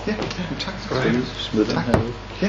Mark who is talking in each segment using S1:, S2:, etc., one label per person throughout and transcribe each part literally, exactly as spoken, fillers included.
S1: Ja, tak skal du have.
S2: Smid den her ud.
S1: Ja.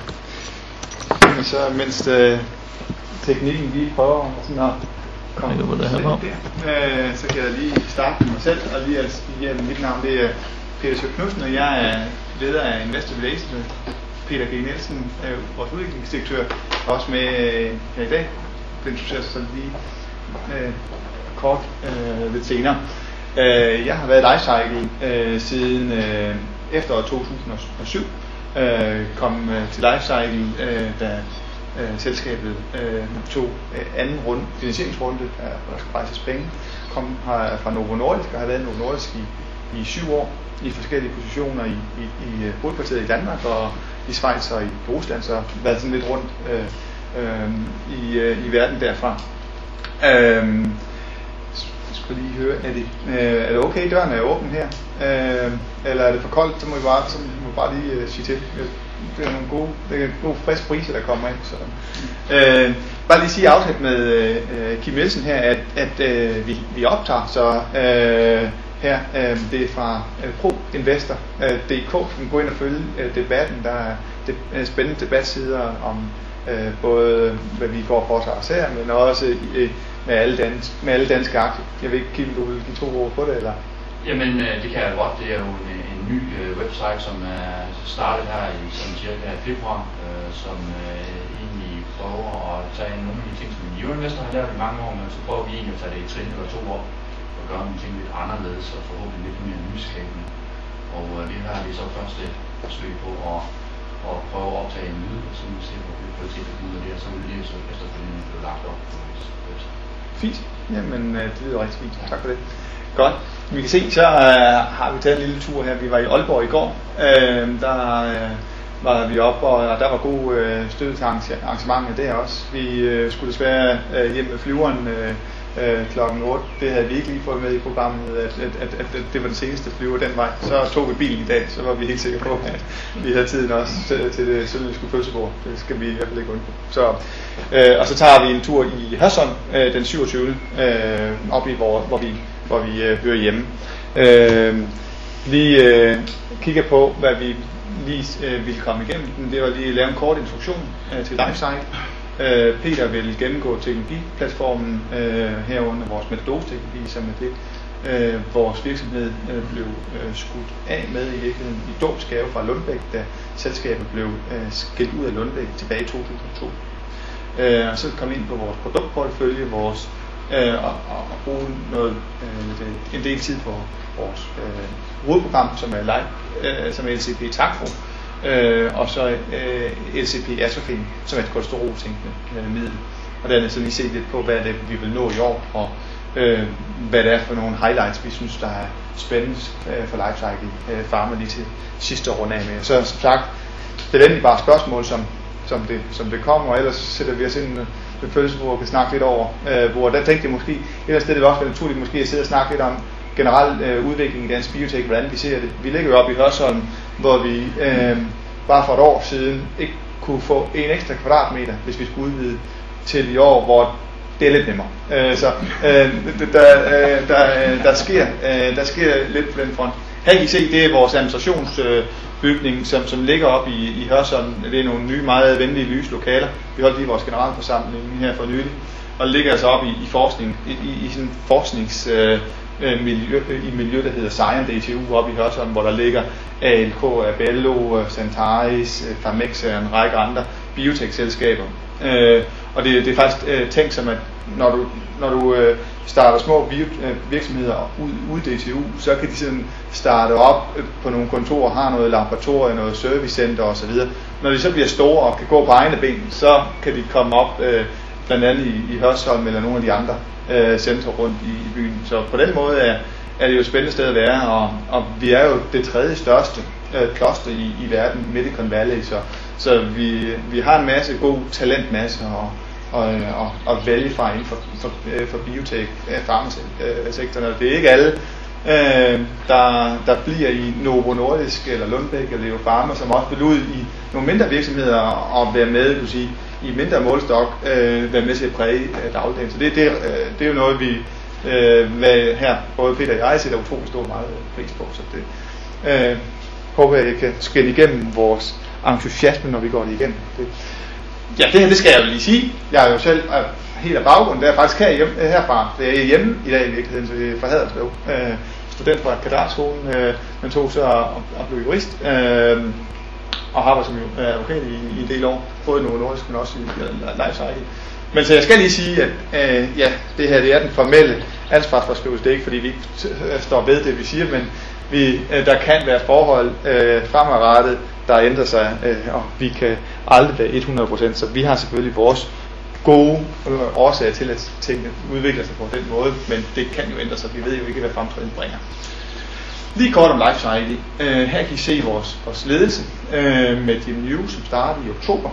S1: Så mens øh, teknikken lige prøver sådan at komme
S2: på det her
S1: der, øh, så kan jeg lige starte med mig selv, og lige at sige, mit navn det er Peter Sø Knudsen, og jeg er leder af Investor Relations. Peter G. Nielsen er jo vores udviklingsdirektør, også med øh, her i dag. Den introducerer sig så lige øh, kort øh, lidt senere. Øh, jeg har været i Lifecycle øh, siden øh, efteråret to tusind og syv. Øh, kom øh, til Lifecycle, øh, da øh, selskabet øh, tog øh, anden runde, finansieringsrunde, øh, hvor der skal rejses penge. Kom her fra Novo Nordisk og har været i Novo Nordisk i, i syv år i forskellige positioner i, i, i hovedkvarteret i Danmark og i Schweiz og i Rusland, så været sådan lidt rundt øh, øh, i, øh, i verden derfra. Øh, jeg skulle lige høre, er det, øh, er det okay, døren er åben her? Øh, eller er det for koldt, så må vi bare, så må vi bare lige øh, sige til. Det er nogle gode, det er en god frisk brise, der kommer ind. Så. Øh, bare lige sige aftalt med øh, Kim Nielsen her, at, at øh, vi, vi optager så øh, her, øh, det er fra øh, ProInvestor punktum d k, så kan gå ind og følge øh, debatten. Der er det, øh, spændende debatsider om øh, både, hvad vi går for os her, men også øh, med, alle dansk, med alle danske aktier. Jeg ved ikke, Kim, du vil give to ord på det, eller?
S3: Jamen, det kan jeg godt. Det er jo en, en ny øh, website, som er startet her i sådan cirka februar, øh, som øh, egentlig prøver at tage nogle af de ting, som New Investor har lært i mange år, men så prøver vi egentlig at tage det i trin eller to år og gøre nogle ting lidt anderledes og forhåbentlig lidt mere nyskabende. Og øh, det her er det så første forsøg på at, at prøve at optage en lyd, og så må vi se, hvor vi får til at ud af det, og så vil det så efterfølgende blive lagt op på vores website.
S1: Fint. Jamen, det lyder rigtig fint. Tak for det. Godt. Vi kan se, så øh, har vi taget en lille tur her. Vi var i Aalborg i går. Øh, der øh, var vi oppe, og der var god øh, støtte til arrangementet der også. Vi øh, skulle desværre øh, hjem med flyveren øh, øh, klokken otte. Det havde vi ikke lige fået med i programmet, at, at, at, at det var den seneste flyver den vej. Så tog vi bilen i dag, så var vi helt sikre på, at vi havde tiden også til, til det sønderjyske fødselsbord. Det skal vi i hvert fald ikke undgå. Så, øh, og så tager vi en tur i Hørsholm øh, den syvogtyvende Øh, op i, hvor, hvor vi hvor vi øh, hører hjemme. Øh, vi øh, kigger på, hvad vi lige øh, ville komme igennem. Det var lige at lave en kort introduktion øh, til Lifecycle. Øh, Peter vil gennemgå teknologiplatformen øh, herunder vores metodosteknologi, som er det, øh, vores virksomhed øh, blev øh, skudt af med i virkeligheden i dåbsgave fra Lundbæk, da selskabet blev øh, skilt ud af Lundbæk tilbage i to tusind og to. Øh, og så kom vi ind på vores produktportefølje, vores Øh, og, og bruge noget, øh, en del tid på vores øh, hovedprogram, som er live, øh, som er L C P Takfro, øh, og så øh, L C P Atrophin, som er et kolesterolsænkende øh, middel. Og der er så lige set lidt på, hvad det er, vi vil nå i år, og øh, hvad det er for nogle highlights, vi synes, der er spændende øh, for Lifecycle øh, Pharma lige til sidste år rundt af med. Så som sagt, det er endelig bare spørgsmål, som, som, det, som det kommer, og ellers sætter vi os ind en følelse, hvor vi kan snakke lidt over, øh, hvor der tænkte jeg måske, et eller andet sted det vil også være naturligt måske at sidde og snakke lidt om generel øh, udvikling i dansk biotech, hvordan vi ser det. Vi ligger jo oppe i Hørsholm, hvor vi øh, bare for et år siden ikke kunne få en ekstra kvadratmeter, hvis vi skulle udvide til i år, hvor det er lidt nemmere. Øh, så øh, der, øh, der, øh, der, sker, øh, der sker lidt på den front. Her kan I se, det er vores administrationsbygning, øh, som, som ligger op i, i Hørsholm. Det er nogle nye, meget venlige lyslokaler. Vi holdt lige vores generalforsamling her for nylig, og ligger altså op i, i forskning, i, i, i sådan forsknings øh, miljø, i miljø, der hedder Science D T U oppe i Hørsholm, hvor der ligger A L K, Abello, Centaris, Pharmex og en række andre biotech-selskaber. Øh, og det, det er faktisk øh, tænkt som, at når du, når du øh, starter små virksomheder ud, ud D T U, så kan de sådan starte op på nogle kontorer, har noget laboratorie, noget servicecenter osv. Når de så bliver store og kan gå på egne ben, så kan de komme op øh, blandt andet i, i Hørsholm eller nogle af de andre øh, centre rundt i, i byen. Så på den måde er, er det jo et spændende sted at være, og, og vi er jo det tredje største øh, kloster i, i verden, Silicon Valley, så, så vi, vi har en masse god talentmasse og og, og, og vælge fra inden for, for, for biotech, farmasektoren. Det er ikke alle, øh, der, der bliver i Novo Nordisk eller Lundbæk eller Leo Pharma, som også vil ud i nogle mindre virksomheder og være med, du sige, i mindre målstok, øh, være med til at præge øh, dagligdagen. Så det, det, øh, det er jo noget, vi øh, her, både Peter og jeg, sætter utrolig stor meget pris på. Så det, øh, håber jeg, jeg kan skinne igennem vores entusiasme, når vi går det igennem. Det. Ja, det her, det skal jeg jo lige sige. Jeg er jo selv er helt af baggrunden, der er faktisk her hjem, herfra. Det er hjemme i dag i virkeligheden, så det er fra Haderslev. Øh, student fra Katedralskolen, øh, men tog så og, og blev jurist. Øh, og har været som advokat i, i en del år, både i Novo Nordisk, men også i Life Cycle. Men så jeg skal lige sige, at øh, ja, det her det er den formelle ansvarsforskrivelse. Det er ikke fordi vi ikke står ved det vi siger, men vi, øh, der kan være forhold øh, fremadrettet, der ændrer sig, øh, og vi kan aldrig være hundrede procent, så vi har selvfølgelig vores gode øh, årsager til, at tingene udvikler sig på den måde, men det kan jo ændre sig. Vi ved jo ikke, hvad fremtiden bringer. Lige kort om Life Cycle. Øh, her kan I se vores, vores ledelse øh, med Jim New, som startede i oktober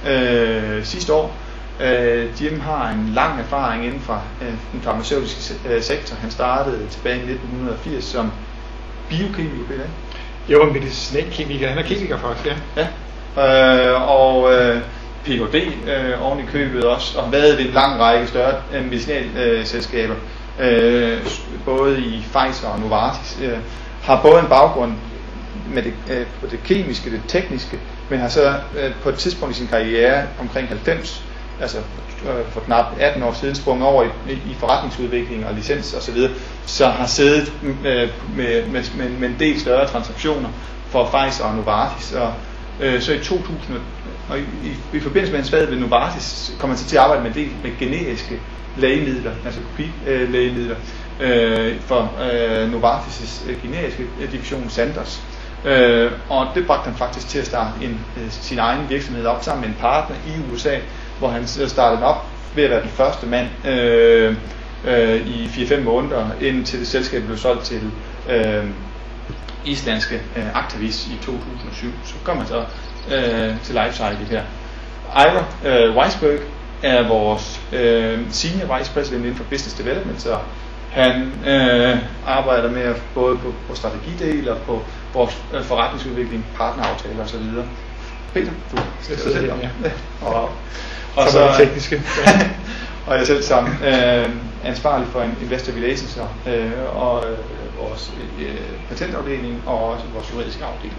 S1: øh, sidste år. Øh, Jim har en lang erfaring inden for øh, den farmaceutiske øh, sektor. Han startede tilbage i nitten firs som biokemiker, Peter.
S2: Jo, medicinalkemiker. Han er kemiker faktisk,
S1: ja. ja. Øh, og øh, P H D øh, oven i købet også, og har været i en lang række større øh, medicinalselskaber, øh, både i Pfizer og Novartis. Øh, har både en baggrund med det, øh, på det kemiske, det tekniske, men har så øh, på et tidspunkt i sin karriere omkring halvfems, altså øh, for knap atten år siden, sprunget over i, i forretningsudvikling og licens osv., så, så har siddet øh, med, med, med, med en del større transaktioner for Pfizer og Novartis. Og, øh, så i to tusind, og i, i, i forbindelse med hans fag ved Novartis, kom han så til at arbejde med en del med generiske lægemidler, altså kopilægemidler, øh, for øh, Novartis' øh, generiske division Sandoz. Øh, og det bragte han faktisk til at starte en, øh, sin egen virksomhed op sammen med en partner i U S A, hvor han startede op ved at være den første mand øh, øh, i fire til fem måneder, indtil det selskab blev solgt til øh, islandske øh, Actavis i to tusind og syv. Så kom han så øh, til Life Cycle her. Ira øh, Weisberg er vores øh, Senior Vice President inden for Business Development, så han øh, arbejder med både på, på strategidel og på vores øh, forretningsudvikling, partneraftaler osv. Peter, du skal selv om. Ja. Og, og så tekniske. Og jeg selv sammen øh, ansvarlig for en investor relations øh, og øh, vores øh, patentafdeling og også vores juridiske afdeling.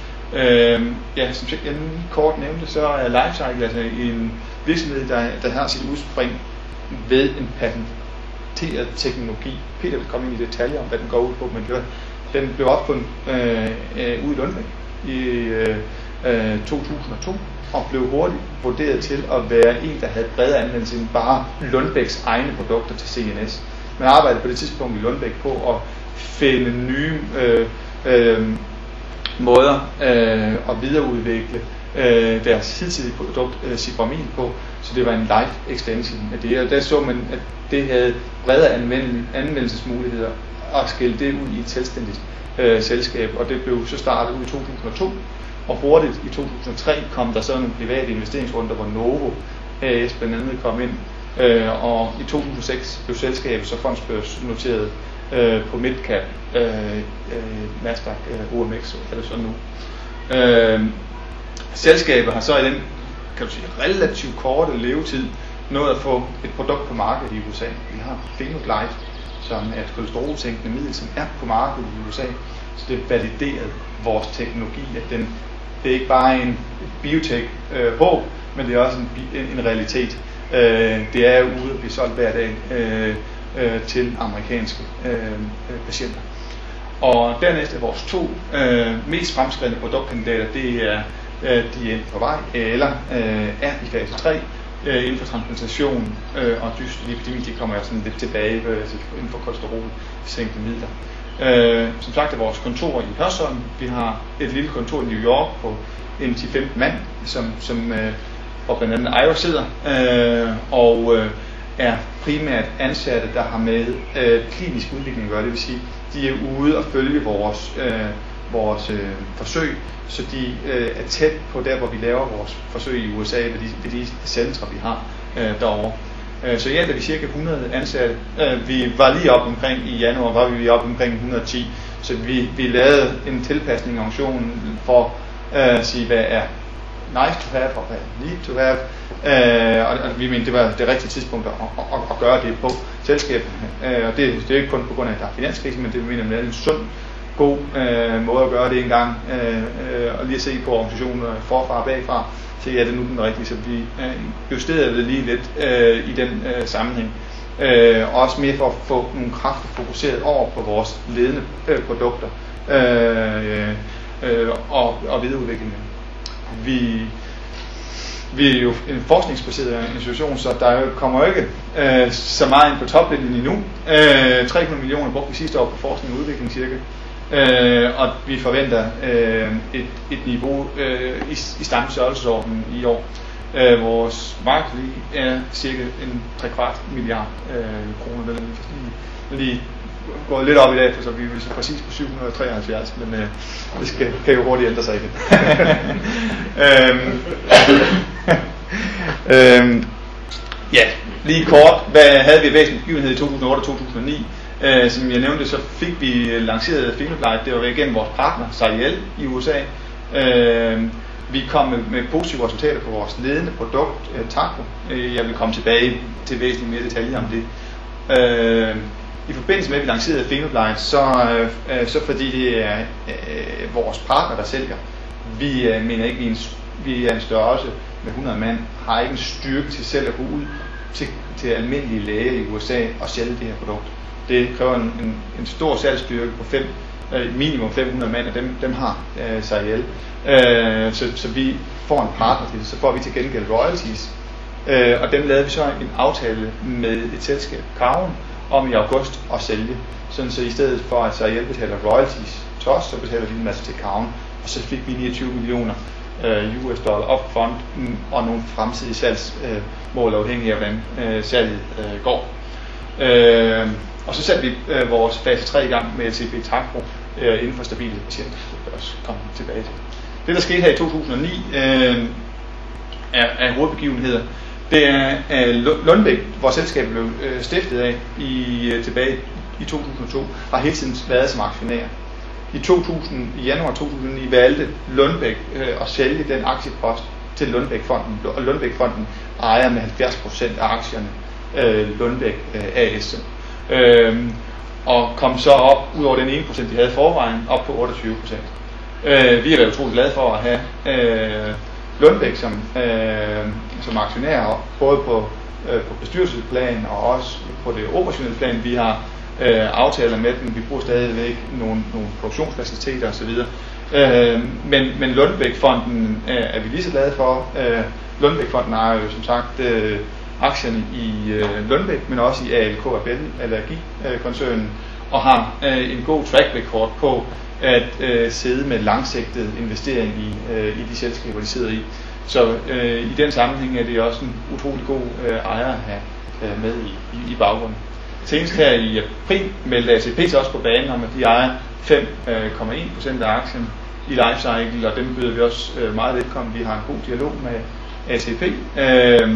S1: Øh, ja, som jeg kort nævnte, så er Life Cycle altså en virksomhed, der, der har sit udspring ved en patenteret teknologi. Peter vil komme ind i detaljer om, hvad den går ud på, men den blev opfundet øh, øh, ude i Lundbæk i øh, øh, to tusind og to og blev hurtigt vurderet til at være en, der havde bredere anvendelse end bare Lundbæks egne produkter til C N S. Man arbejdede på det tidspunkt i Lundbæk på at finde nye øh, øh, måder øh, at videreudvikle øh, deres hidtidige produkt, øh, Cibramin, på, så det var en life extension af det. Og der så man, at det havde bredere anvend- anvendelsesmuligheder og skille det ud i et selvstændigt øh, selskab, og det blev så startet ud i to tusind og to, og hurtigt i to tusind og tre kom der så nogle private investeringsrunder, hvor Novo A S blandt andet kom ind, øh, og i to tusind og seks blev selskabet så fondsbørsnoteret øh, på midcap, øh, øh, Nasdaq, øh, O M X, er det så nu. Øh, selskabet har så i den, kan du sige, relativt korte levetid nået at få et produkt på markedet i U S A. Vi har Phenoclide, som er et kolesterolsænkende middel, som er på markedet i U S A. Så det validerer vores teknologi, at den, det er ikke bare en biotech øh, håb, men det er også en, en, en realitet. Øh, det er ude at blive solgt hver dag øh, øh, til amerikanske øh, patienter. Og dernæst er vores to øh, mest fremskredne produktkandidater, det er øh, de er på vej, eller øh, er i fase tre, øh, inden for transplantation øh, og dyslipidemi, de kommer jeg sådan lidt tilbage øh, inden for kolesterolsænkende midler. Øh, som sagt er vores kontor i Hørsholm. Vi har et lille kontor i New York på en ti til femten mand, som, som øh, hvor blandt andet Ira sidder, øh, og øh, er primært ansatte, der har med øh, klinisk udvikling at gøre. Det vil sige, de er ude og følge vores, øh, vores øh, forsøg, så de øh, er tæt på der, hvor vi laver vores forsøg i U S A, ved de, ved de centre, vi har øh, derovre. Så i alt er vi cirka hundrede ansatte. Vi var lige op omkring, i januar var vi lige op omkring et hundrede og ti, så vi, vi lavede en tilpasning af organisationen for at sige, hvad er nice to have og hvad er need to have. Og vi mente, det var det rigtige tidspunkt at, at, at gøre det på selskabet. Og det, det er ikke kun på grund af, at der er finanskrise, men det mener, at det er en sund god øh, måde at gøre det en gang, øh, øh, og lige at se på organisationen forfra og bagfra, se er det nu den rigtige, så vi øh, justerede det lige lidt øh, i den øh, sammenhæng. Øh, også mere for at få nogle kræfter fokuseret over på vores ledende øh, produkter øh, øh, og, og videreudviklingen. Vi Vi er jo en forskningsbaseret institution, så der kommer jo ikke øh, så meget ind på toplinjen endnu. Øh, tre hundrede millioner brugte vi sidste år på forskning og udvikling cirka. Øh, og vi forventer øh, et, et niveau øh, i, i samme størrelsesorden i år. Øh, vores markedsværdi er cirka en tre kvart milliard øh, kroner. Den er lige, lige gået lidt op i dag, for så vi er så præcis på syv hundrede og treoghalvfjerds, men øh, det skal, kan jo hurtigt ændre sig igen. øhm, øhm, ja, lige kort, hvad havde vi væsentlig begivenhed i to tusind og otte og to tusind og ni? Øh, som jeg nævnte, så fik vi lanceret Fingerblight, det var igennem vores partner, Sariel i U S A. Øh, vi kom med, med positive resultater på vores ledende produkt, øh, Taco. Øh, jeg vil komme tilbage til væsentligt mere detaljer om det. Øh, I forbindelse med, at vi lancerede Fingerblight, så, øh, så fordi det er øh, vores partner, der sælger, vi øh, mener ikke, vi er, en, vi er en størrelse med hundrede mand, har ikke en styrke til selv at gå ud til, til almindelige læger i U S A og sælge det her produkt. Det kræver en, en, en stor salgsstyrke på fem, øh, minimum fem hundrede mand, og dem, dem har øh, Sariel. Øh, så, så vi får en partner til det, så får vi til gengæld royalties. Øh, og dem lavede vi så en aftale med et selskab, Carven, om i august at sælge. Sådan så i stedet for at Sariel betaler royalties til os, så betaler vi en masse til Carven. Og så fik vi niogtyve millioner øh, U S dollar upfront mm, og nogle fremtidige salgsmål øh, afhængig af hvordan øh, salget øh, går. Øh, og så satte vi øh, vores fase tre i gang med L C P Taco øh, inden for stabile patienter. Det kan også komme tilbage til. Det der skete her i to tusind og ni øh, er, er hovedbegivenheder. Det er uh, Lundbeck, hvor selskabet blev uh, stiftet af i, uh, tilbage i to tusind og to, har hele tiden været som aktionær. I, to tusind, i januar to tusind og ni valgte Lundbeck uh, at sælge den aktiepost til Lundbeck-fonden, og Lundbeck-fonden ejer med halvfjerds procent af aktierne uh, Lundbeck uh, A S. Uh, og kom så op, ud over den ene procent, de havde forvejen, op på otteogtyve procent. Uh, vi er været utroligt glade for at have uh, Lundbeck som, øh, som aktionær, både på, øh, på bestyrelsesplan og også på det operationelle plan. Vi har øh, aftaler med dem, vi bruger stadigvæk nogle, nogle produktionsfaciliteter osv. Øh, men, men Lundbeck-fonden øh, er vi lige så glade for. Øh, Lundbeck-fonden ejer jo som sagt øh, aktierne i øh, Lundbeck, men også i A L K Abel, allergikoncernen, øh, og har øh, en god track record på at øh, sidde med langsigtet investering i, øh, i de selskaber, de sidder i. Så øh, i den sammenhæng er det også en utrolig god øh, ejer at have øh, med i, i, i baggrunden. Senest her i april meldte A T P også på banen om, at de ejer fem komma en procent af aktien i Lifecycle, og dem byder vi også øh, meget velkommen. Vi har en god dialog med A T P, øh,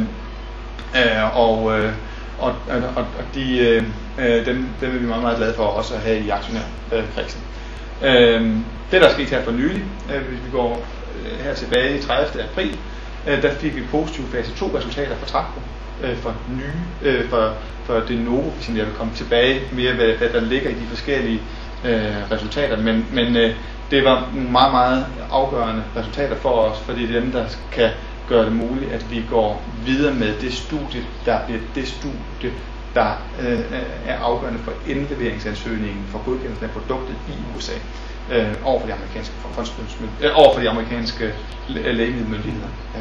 S1: øh, og, øh, og, og, og de, øh, dem, dem er vi meget, meget glade for også at have i aktionærkredsen. Øhm, det der er sket her for nylig, øh, hvis vi går øh, her tilbage i tredivte april, øh, der fik vi positive fase to resultater for Trapco, øh, for nye, øh, for, for det Novo, hvis jeg vil komme tilbage mere, hvad, hvad der ligger i de forskellige øh, resultater, men, men øh, det var nogle meget, meget afgørende resultater for os, fordi det er dem, der kan gøre det muligt, at vi går videre med det studie, der bliver det studie, der øh, er afgørende for indleveringsansøgningen for godkendelsen af produktet i U S A øh, over for de amerikanske øh, over for de amerikanske lægemiddelmyndigheder. Øh,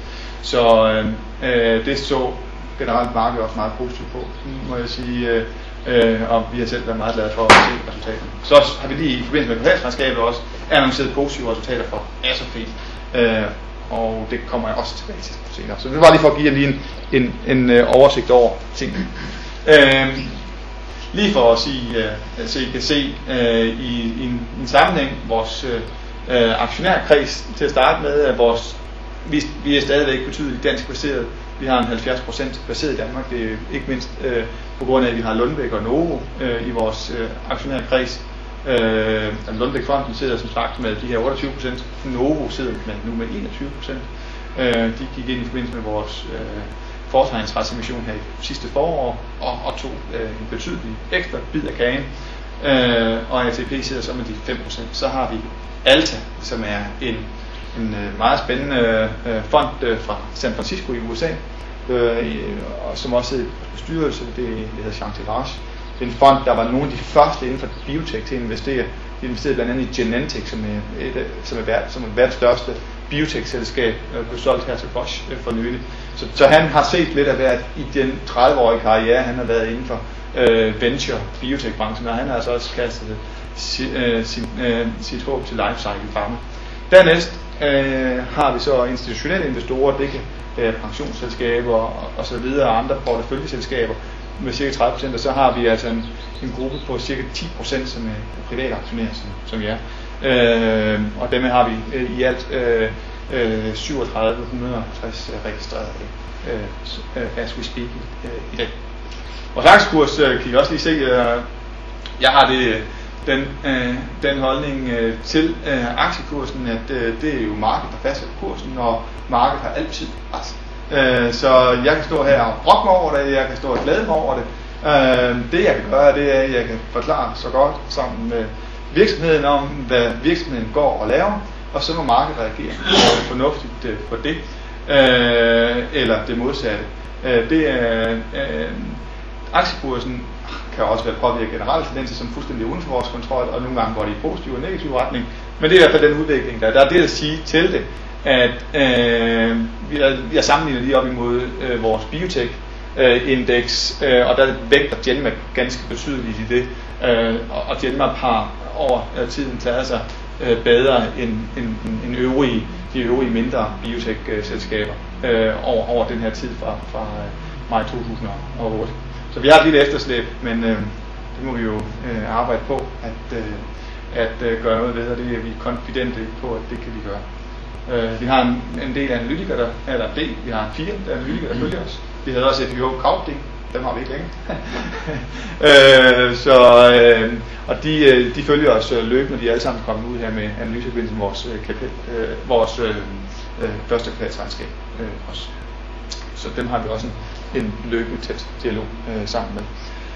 S1: så øh, det så generelt markedet også meget positivt på, må jeg sige, øh, øh, og vi har selv været meget glade for at se resultaterne. Så har vi lige i forbindelse med kvartalsregnskabet også annonceret positive resultater for Asofin, øh, og det kommer jeg også tilbage til senere. Så det var lige for at give jer lige en, en, en øh, oversigt over tingene. Øh, lige for at sige, øh, så I kan se øh, i, i en, en sammenhæng vores øh, aktionærkreds til at starte med, at vores, vi, vi er stadigvæk betydeligt dansk baseret. Vi har en halvfjerds procent baseret i Danmark. Det er ikke mindst øh, på grund af, at vi har Lundbeck og Novo øh, i vores øh, aktionærkreds. Øh, Lundbeck-fonden sidder som sagt med de her otteogtyve procent. Novo sidder med, nu med enogtyve procent. Øh, de gik ind i forbindelse med vores øh, foretegnsretsemission her i sidste forår og, og tog øh, en betydelig ekstra bid af kagen. øh, og A T P sidder så med de fem procent. Så har vi Alta, som er en, en meget spændende øh, fond øh, fra San Francisco i U S A, øh, og som også sidder i bestyrelse, det, det hedder Chantilage. Det er en fond, der var nogle af de første inden for biotech til at investere. De investerede blandt andet i Genentech, som er, et, som er, verden, som er verdens største biotech-selskab, øh, blev solgt her til Bosch øh, for nylig. Så, så han har set lidt af hvert i den tredive-årige karriere, han har været inden for øh, venture biotech-branchen, og han har altså også kastet si, øh, sin, øh, sit håb til lifecycle pharma. Dernæst øh, har vi så institutionelle investorer, det kan være pensionsselskaber og, og så videre, og andre porteføljeselskaber med cirka tredive procent, og så har vi altså en, en gruppe på cirka ti procent, som er private aktionærer, som, som vi er. Øh, og dem har vi øh, i alt øh, øh, syv tusind syv hundrede og halvtreds øh, registreret øh, as we speak øh, i dag. Vores aktiekurs øh, kan I også lige se. Øh, jeg har det, den, øh, den holdning øh, til øh, aktiekursen, at øh, det er jo markedet, der fastsætter kursen, og markedet har altid ret. Øh, så jeg kan stå her og brokke mig over det, jeg kan stå og glæde mig over det. Øh, det jeg kan gøre, det er, at jeg kan forklare så godt sammen med virksomheden om, hvad virksomheden går og laver, og så må markedet reagere fornuftigt øh, på det, øh, eller det modsatte. Øh, det er, øh, aktiekursen kan også være påvirket generelle tendenser, som fuldstændig uden for vores kontrol, og nogle gange går det i positiv og negativ retning, men det er i hvert fald den udvikling, der, der er det at sige til det, at øh, vi, er, vi er sammenlignet lige op imod øh, vores biotech-indeks, øh, og der vægter Genmab ganske betydeligt i det, øh, og, og Genmab har over øh, tiden klaret sig øh, bedre end, end, end øvrige, de øvrige mindre biotech-selskaber øh, over, over den her tid fra, fra øh, maj to tusind og otte. Så vi har et lille efterslæb, men øh, det må vi jo øh, arbejde på at, øh, at øh, gøre noget ved, og det er vi konfidente på, at det kan vi gøre. Uh, vi har en, en del analytikere, der, eller D, vi har fire der analytikere, der følger os. Vi havde også F I O Crowding, dem har vi ikke længere. uh, så, uh, og de, de følger os uh, løbende, de er alle sammen kommet ud her med analyseforbindelsen med vores, uh, kapel, uh, vores uh, uh, første kvartalsregnskab uh, også. Så dem har vi også en, en løbende tæt dialog uh, sammen med.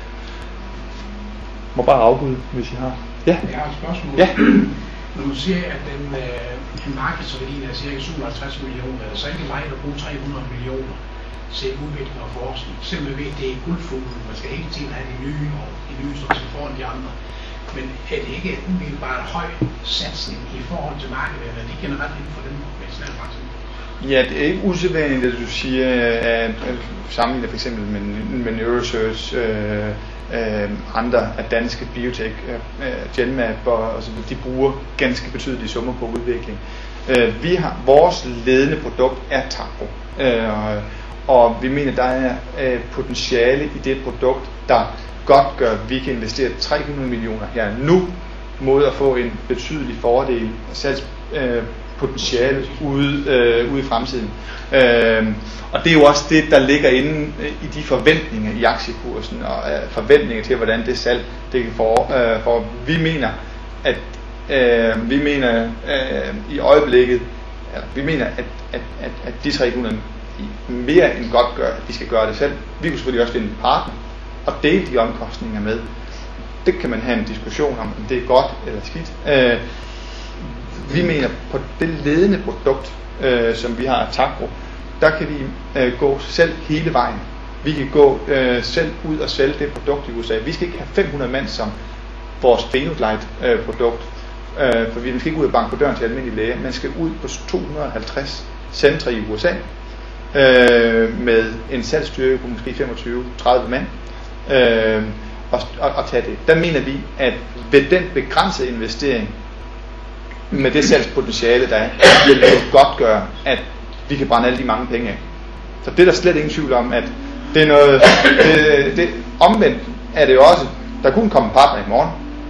S1: Må bare afbryde, hvis I har. Ja.
S4: Jeg har et spørgsmål.
S1: Ja.
S4: Når du siger, at den øh, markedsværdien er cirka syvoghalvtreds millioner, er det så ikke meget at bruge tre hundrede millioner til udvikling og forskning? Simpelthen ved, at det er guldfuglen, man skal hele tiden have de nye, og de nye står til foran de andre. Men er det ikke umiddelbart en høj satsning i forhold til markedet, eller er det generelt inden for den medicinalbranchen?
S1: Ja, det er ikke usædvanligt, at du siger, at sammenligner for eksempel med, med Neurosearch, øh, øh, andre af danske biotech, øh, Genmab, og altså, de bruger ganske betydelige summer på udvikling. Øh, vi har, vores ledende produkt er Tacro, øh, og vi mener, der er øh, potentiale i det produkt, der godt gør, at vi kan investere tre hundrede millioner her nu, mod at få en betydelig fordel salgs, øh, potentiale ude, øh, ude i fremtiden. Øh, og det er jo også det, der ligger inde øh, i de forventninger i aktiekursen, og øh, forventninger til, hvordan det salg det kan få. Øh, for vi mener, at øh, vi mener øh, i øjeblikket, eller, vi mener, at, at, at, at de tre hundrede mere end godt gør, at de skal gøre det selv. Vi kunne selvfølgelig også finde en partner og dele de omkostninger med. Det kan man have en diskussion om, om det er godt eller skidt. Øh, Vi mener, på det ledende produkt, øh, som vi har af Tacro, der kan vi øh, gå selv hele vejen. Vi kan gå øh, selv ud og sælge det produkt i U S A. Vi skal ikke have fem hundrede mand som vores Phenolite-produkt, øh, for vi skal ikke ud og banke på døren til almindelige læger. Man skal ud på to hundrede og halvtreds centre i U S A øh, med en salgsstyrke på måske femogtyve til tredive mand øh, og, og, og tage det. Der mener vi, at ved den begrænsede investering, med det salgspotentiale, der er, vil det godt gøre, at vi kan brænde alle de mange penge af. Så det er der slet ingen tvivl om, at det er noget, det, det, omvendt er det jo også, der kunne komme en partner i morgen,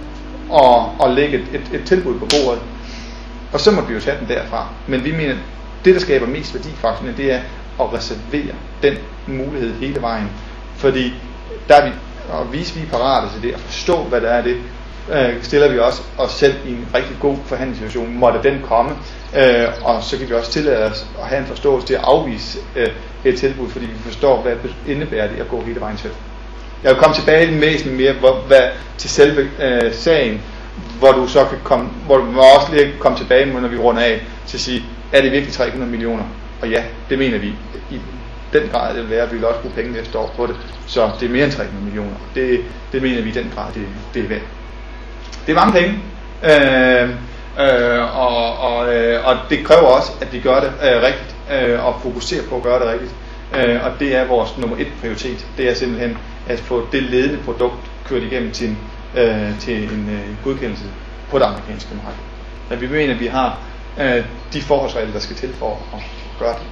S1: og, og lægge et, et, et tilbud på bordet, og så må vi jo tage den derfra. Men vi mener, det der skaber mest værdi faktisk, det er at reservere den mulighed hele vejen, fordi der er vi, og vise vi er parate til det, at forstå, hvad der er det, øh, stiller vi også os selv i en rigtig god forhandlingssituation, måtte den komme, øh, og så kan vi også tillade os at have en forståelse til at afvise øh, et tilbud, fordi vi forstår, hvad det indebærer det at gå hele vejen selv. Jeg vil komme tilbage med væsentligt mere hvor, hvad, til selve øh, sagen, hvor du så kan komme, hvor du også lige komme tilbage, når vi runder af, til at sige, er det virkelig tre hundrede millioner? Og ja, det mener vi i den grad, det vil være, at vi vil også bruge penge næste år på det, så det er mere end tre hundrede millioner. Det, det mener vi i den grad, det, det er værd. Det er mange penge, øh, øh, og, og, øh, og det kræver også, at vi gør det øh, rigtigt, øh, og fokuserer på at gøre det rigtigt. Øh, og det er vores nummer et prioritet. Det er simpelthen at få det ledende produkt kørt igennem til en, øh, til en øh, godkendelse på det amerikanske marked. Men vi mener, at vi har øh, de forholdsregler, der skal til for at gøre det.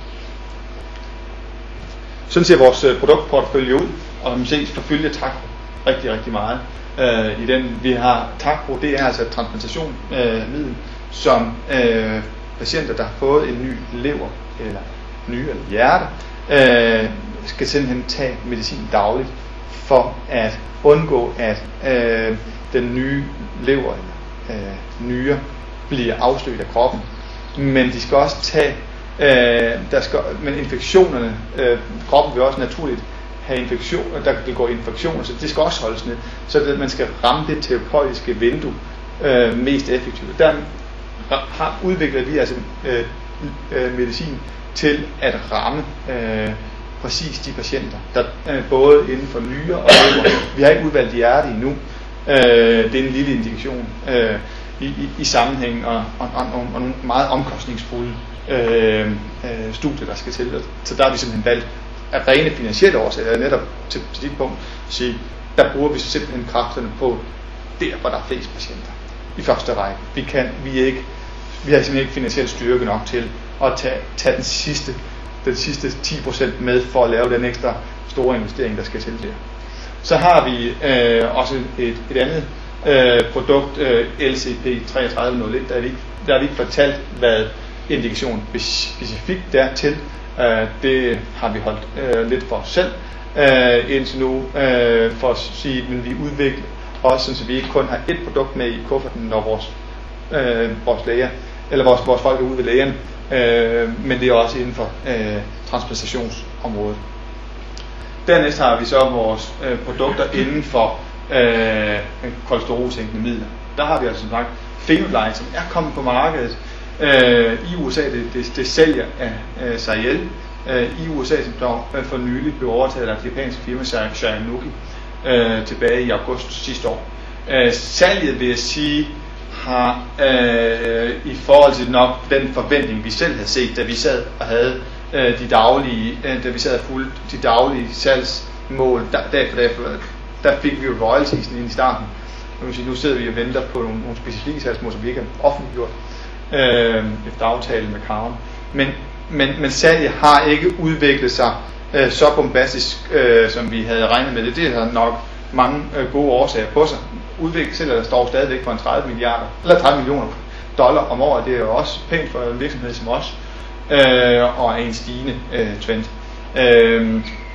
S1: Sådan ser vores øh, produktportfølje ud, og som ses forfølger Takro rigtig, rigtig meget. Øh, I den vi har Takro, det er altså et transplantationsmiddel, øh, som øh, patienter, der har fået en ny lever eller nyre eller hjerte, øh, skal simpelthen tage medicin dagligt for at undgå, at øh, den nye lever eller øh, nyre bliver afstødt af kroppen. Men de skal også tage, øh, der skal, men infektionerne, øh, kroppen vil også naturligt have infektioner, der kan gå infektioner, så det skal også holdes ned, så at man skal ramme det terapeutiske vindue øh, mest effektivt. Der har udviklet vi altså øh, øh, medicin til at ramme øh, præcis de patienter, der øh, både inden for nyre og lever. Vi har ikke udvalgt hjerte endnu. Øh, det er en lille indikation øh, i, i, i sammenhæng og, og, og, og nogle meget omkostningsfulde øh, øh, studier, der skal til. Så der har vi simpelthen valgt af rene finansielle årsager, netop til, til dit punkt, sige, der bruger vi simpelthen kræfterne på der, hvor der er flest patienter. I første række. Vi kan, vi er ikke, vi har simpelthen ikke finansiel styrke nok til at tage, tage den sidste, den sidste ti procent med for at lave den ekstra store investering, der skal til der. Så har vi øh, også et, et andet øh, produkt, øh, L C P tre tre nul et, der er vi, der er vi ikke fortalt, hvad indikationen specifikt dertil. Uh, det har vi holdt uh, lidt for os selv uh, indtil nu, uh, for at sige, at vi udvikler også, så vi ikke kun har et produkt med i kufferten, når vores, uh, vores læger, eller vores, vores folk er ude ved lægen, uh, men det er også inden for uh, transplantationsområdet. Dernæst har vi så vores uh, produkter inden for uh, kolesterolsænkende midler. Der har vi altså som sagt Phenolite, som er kommet på markedet. Øh, I U S A, det, det, det sælger af øh, Sariel. Øh, I U S A, som der øh, for nylig blev overtaget af det japanske firma Shionogi øh, tilbage i august sidste år. Øh, salget, vil jeg sige, har øh, i forhold til nok den forventning, vi selv havde set, da vi sad og havde øh, de daglige, øh, da vi sad og fulgte de daglige salgsmål, der, dag for dag, for, der fik vi jo royaltiesen ind i starten. Sige, nu sidder vi og venter på nogle, nogle specifikke salgsmål, som vi ikke har offentliggjort Øh, efter aftale med Karen. Men, men, men salget har ikke udviklet sig øh, så bombastisk, øh, som vi havde regnet med det. Det har nok mange øh, gode årsager på sig. Udviklet selv, der står stadigvæk for en tredive milliarder, eller tredive millioner dollar om året. Det er jo også pænt for en virksomhed som os, øh, og er en stigende øh, trend. Øh,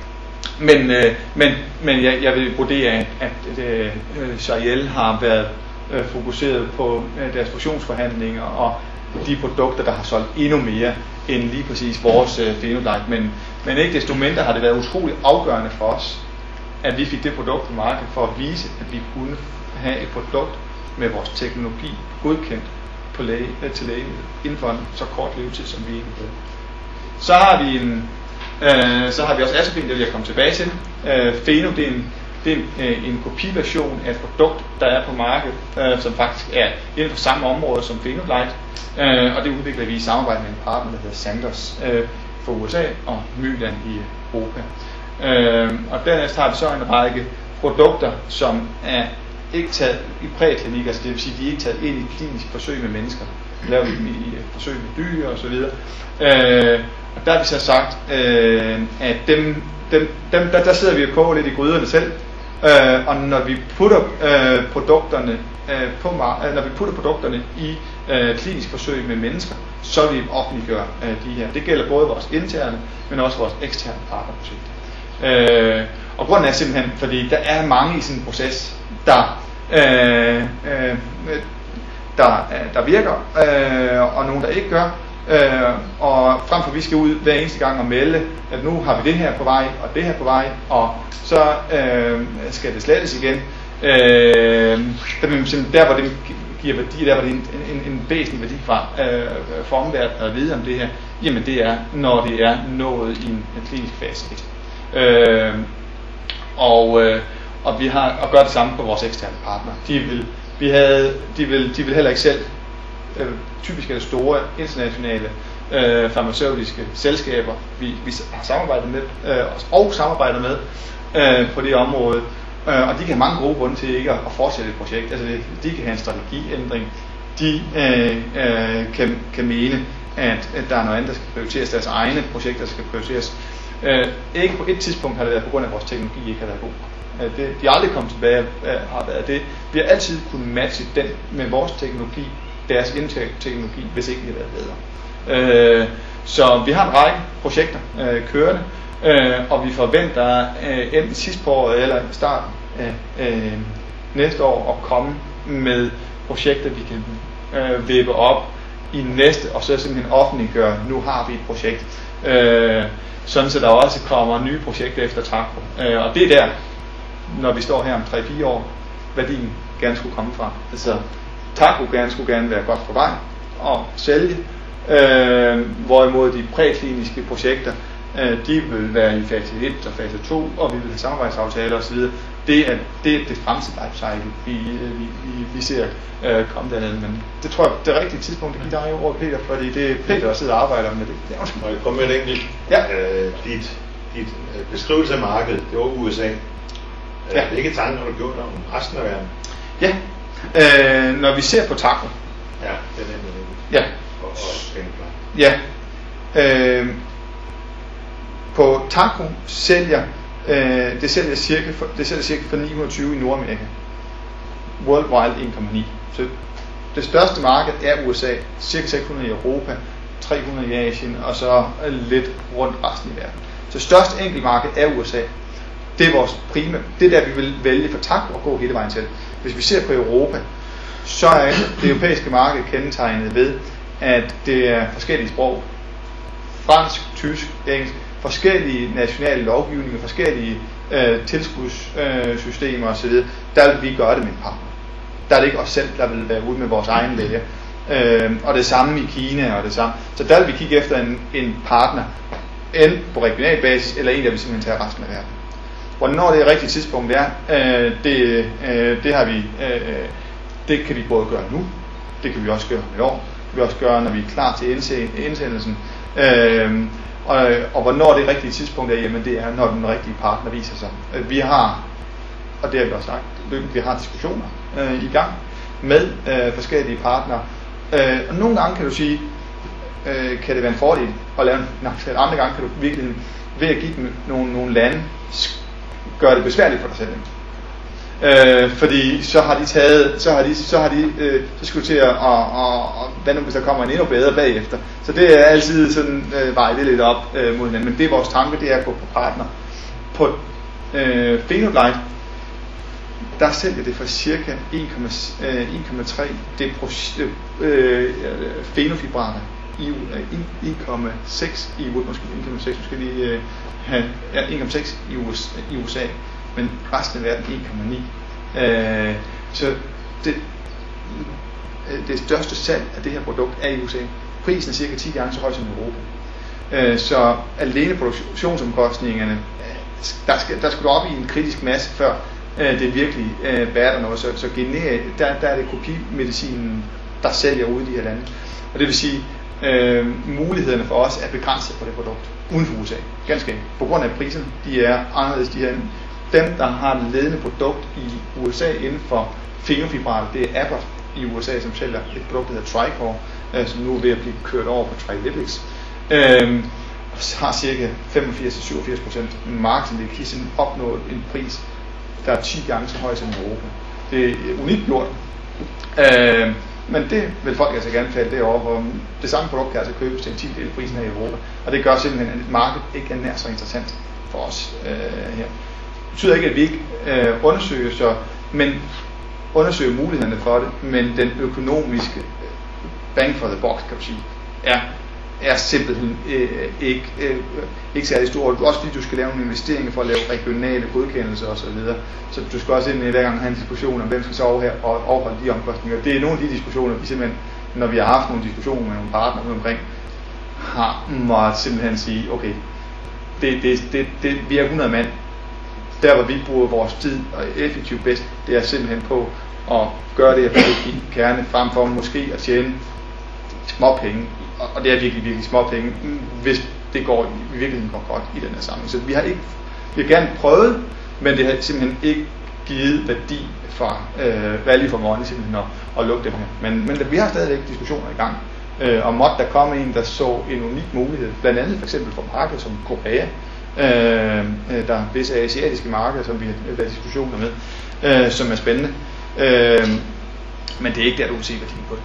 S1: men, øh, men, men jeg, jeg vil vurdere, at, at øh, Shariel har været øh, fokuseret på øh, deres fusionsforhandlinger og de produkter, der har solgt endnu mere end lige præcis vores øh, Phenolite. Men, men ikke desto mindre har det været utroligt afgørende for os, at vi fik det produkt på markedet for at vise, at vi kunne have et produkt med vores teknologi godkendt på læge, øh, til læge inden for en så kort levetid, som vi ikke havde. Så har vi en Øh, så har vi også Atropine, det vil jeg komme tilbage til. Øh, Pheno, det er, en, det er en, øh, en kopiversion af et produkt, der er på markedet, øh, som faktisk er inden for samme område som Phenolite, øh, og det udvikler vi i samarbejde med en partner, der hedder Sandoz øh, for U S A og Mylan i Europa. Øh, og dernæst har vi så en række produkter, som er ikke taget i præklinik, altså det vil sige, de er ikke taget ind i klinisk forsøg med mennesker. Vi laver dem i forsøg med dyr og så videre. Øh, og der har vi så sagt, øh, at dem, dem, dem, der, der sidder vi og koger lidt i gryderne selv. Øh, og når vi putter øh, produkterne øh, på mar- når vi putter produkterne i øh, klinisk forsøg med mennesker, så vil vi offentliggøre øh, de her. Det gælder både vores interne, men også vores eksterne partnerprojekter. Øh, og grunden er simpelthen, fordi der er mange i sådan en proces, der øh, øh, der, der virker, øh, og nogen, der ikke gør. Øh, og frem for at vi skal ud hver eneste gang og melde, at nu har vi det her på vej, og det her på vej, og så øh, skal det slettes igen. Øh, der hvor det giver værdi, der hvor det er en, en, en væsentlig værdi fra øh, for omverdenen at vide om det her, jamen det er, når det er nået i en, en klinisk fase et. Øh, og, øh, og vi har at gøre det samme på vores eksterne partner. De vil, vi havde, de vil, de vil heller ikke selv, øh, typisk er det store internationale øh, farmaceutiske selskaber, vi, vi har samarbejdet med øh, og samarbejder med øh, på det område. Og de kan have mange gode grunde til ikke at fortsætte et projekt. Altså de kan have en strategiændring. De øh, øh, kan, kan mene, at, at der er noget andet, der skal prioriteres. Deres egne projekter skal prioriteres. Øh, ikke på et tidspunkt har det været på grund af, at vores teknologi ikke har været god. Øh, det, de er aldrig kommet tilbage øh, har været det. Vi har altid kunnet matche den med vores teknologi, deres indtægtsteknologi, hvis ikke vi har været bedre. Øh, så vi har en række projekter øh, kørende. Øh, og vi forventer øh, enten sidst på året eller starten af øh, næste år at komme med projekter, vi kan øh, vippe op i næste, og så simpelthen offentliggøre, nu har vi et projekt. Øh, sådan så der også kommer nye projekter efter Takro. Øh, og det er der, når vi står her om tre fire år, værdien gerne skulle komme fra. Altså Takro gerne skulle gerne være godt på vej og sælge, øh, hvorimod de prækliniske projekter, de vil være i fase et og fase to, og vi vil have samarbejdsaftaler osv. Det er det, er det fremtidige life cycle, vi, vi, vi, vi ser øh, komme dernede. Men det tror jeg, det er rigtige tidspunkt, det giver dig over, Peter, fordi det er Peter, der sidder og arbejder med det. det er også...
S5: Må jeg komme med et enkelt?
S1: Ja.
S5: Øh, dit, dit beskrivelse af markedet, det var U S A.
S1: Ja.
S5: Hvilke tanker har du gjort om resten af verden?
S1: Ja, øh, når vi ser på Takro.
S5: Ja, det er nemlig det.
S1: Ja.
S5: Og, og
S1: ja. Øh, På Takro sælger øh, det sælger cirka for, det sælger cirka for ni hundrede og tyve i Nordamerika. Worldwide en komma ni. Så det største marked er U S A, cirka seks hundrede i Europa, tre hundrede i Asien og så lidt rundt resten i verden. Så største enkeltmarked er U S A. Det er vores primære. Det er der vi vil vælge for Takro at gå hele vejen til. Hvis vi ser på Europa, så er det europæiske marked kendetegnet ved, at det er forskellige sprog. Fransk, tysk, engelsk, forskellige nationale lovgivninger, forskellige øh, tilskudssystemer øh, osv. Der vil vi gøre det med en partner. Der er det ikke os selv, der vil være ude med vores egen læger. Øh, og det samme i Kina og det samme. Så der vil vi kigge efter en, en partner, enten på regional basis, eller en, der vil simpelthen tage resten af verden. Hvornår det er rigtigt tidspunkt er, øh, det, øh, det har vi, øh, det kan vi både gøre nu, det kan vi også gøre i år, det kan vi også gøre, når vi er klar til indsendelsen. Øh, Og, og hvornår det rigtige tidspunkt er, jamen det er, når den rigtige partner viser sig. Vi har, og det har vi også sagt, vi har diskussioner øh, i gang med øh, forskellige partnere. Øh, og nogle gange kan du sige, øh, kan det være en fordel at lave en aftale. Andre gange kan du virkelig, ved at give dem nogle, nogle lande, gøre det besværligt for dig selv. Øh, fordi så har de taget, så har de, så har de, øh, så skulle til at, og, og, og hvad nu hvis der kommer en endnu bedre bagefter. Så det er altid sådan øh, vej det lidt op øh, mod hinanden. Men det er vores tanke, det er at gå på partner. På øh, Phenolite, der sælger det for cirka en komma tre det øh, fenofibrater i en komma seks i måske en komma seks måske lige øh, ja, en komma seks i U S A. Men resten af verden en komma ni. Øh, så det, det største salg af det her produkt er i U S A. Prisen er cirka ti gange så høj som i Europa. Øh, så alene produktionsomkostningerne, der skal, der skal du op i en kritisk masse, før øh, det virkelig øh, bærer noget. Så, så generisk, der, der er det kopimedicinen, der sælger ude i de her lande. Og det vil sige, øh, mulighederne for os er begrænset på det produkt, uden for U S A. Ganske enkelt. På grund af priserne, de er anderledes. De her, dem, der har det ledende produkt i U S A inden for fenofibrater, det er Abbott i U S A, som sælger et produkt, der hedder Tricor, øh, som nu er ved at blive kørt over på Trilipics. Øh, har cirka femogfirs til syvogfirs procent marked, det kan simpelthen opnå en pris, der er ti gange så høj som i Europa. Det er unikt gjort. Øh, men det vil folk altså gerne falde derovre, hvor det samme produkt kan altså købes til en tiendedel af prisen her i Europa. Og det gør simpelthen, at et marked ikke er nær så interessant for os øh, her. Det betyder ikke, at vi ikke øh, undersøger, så, men undersøger mulighederne for det, men den økonomiske bang for the box, kan du sige, er er simpelthen øh, ikke, øh, ikke særlig stor. Også fordi du skal lave nogle investeringer for at lave regionale godkendelser osv. Så du skal også ind i hver gang have en diskussion om, hvem skal sove her og overholde de omkostninger. Det er nogle af de diskussioner, vi simpelthen, når vi har haft nogle diskussioner med nogle partnere ude omkring, har måttet simpelthen sige, okay, det, det, det, det, vi er hundrede mand. Der hvor vi bruger vores tid og effektivt bedst, det er simpelthen på at gøre det her i kerne, frem for måske at tjene små penge. Og det er virkelig, virkelig små penge, hvis det går i virkeligheden går godt i den her sammenhæng. Så vi har ikke, vi har gerne prøvet, men det har simpelthen ikke givet værdi fra øh, value for money simpelthen at, at lukke dem her. Men, men vi har stadigvæk diskussioner i gang. Øh, og måtte der komme en, der så en unik mulighed, blandt andet for eksempel for markeder som Korea, øh, der er visse asiatiske markeder, som vi har været diskussioner med, øh, som er spændende. Øh, men det er ikke der, du vil se værdien på det.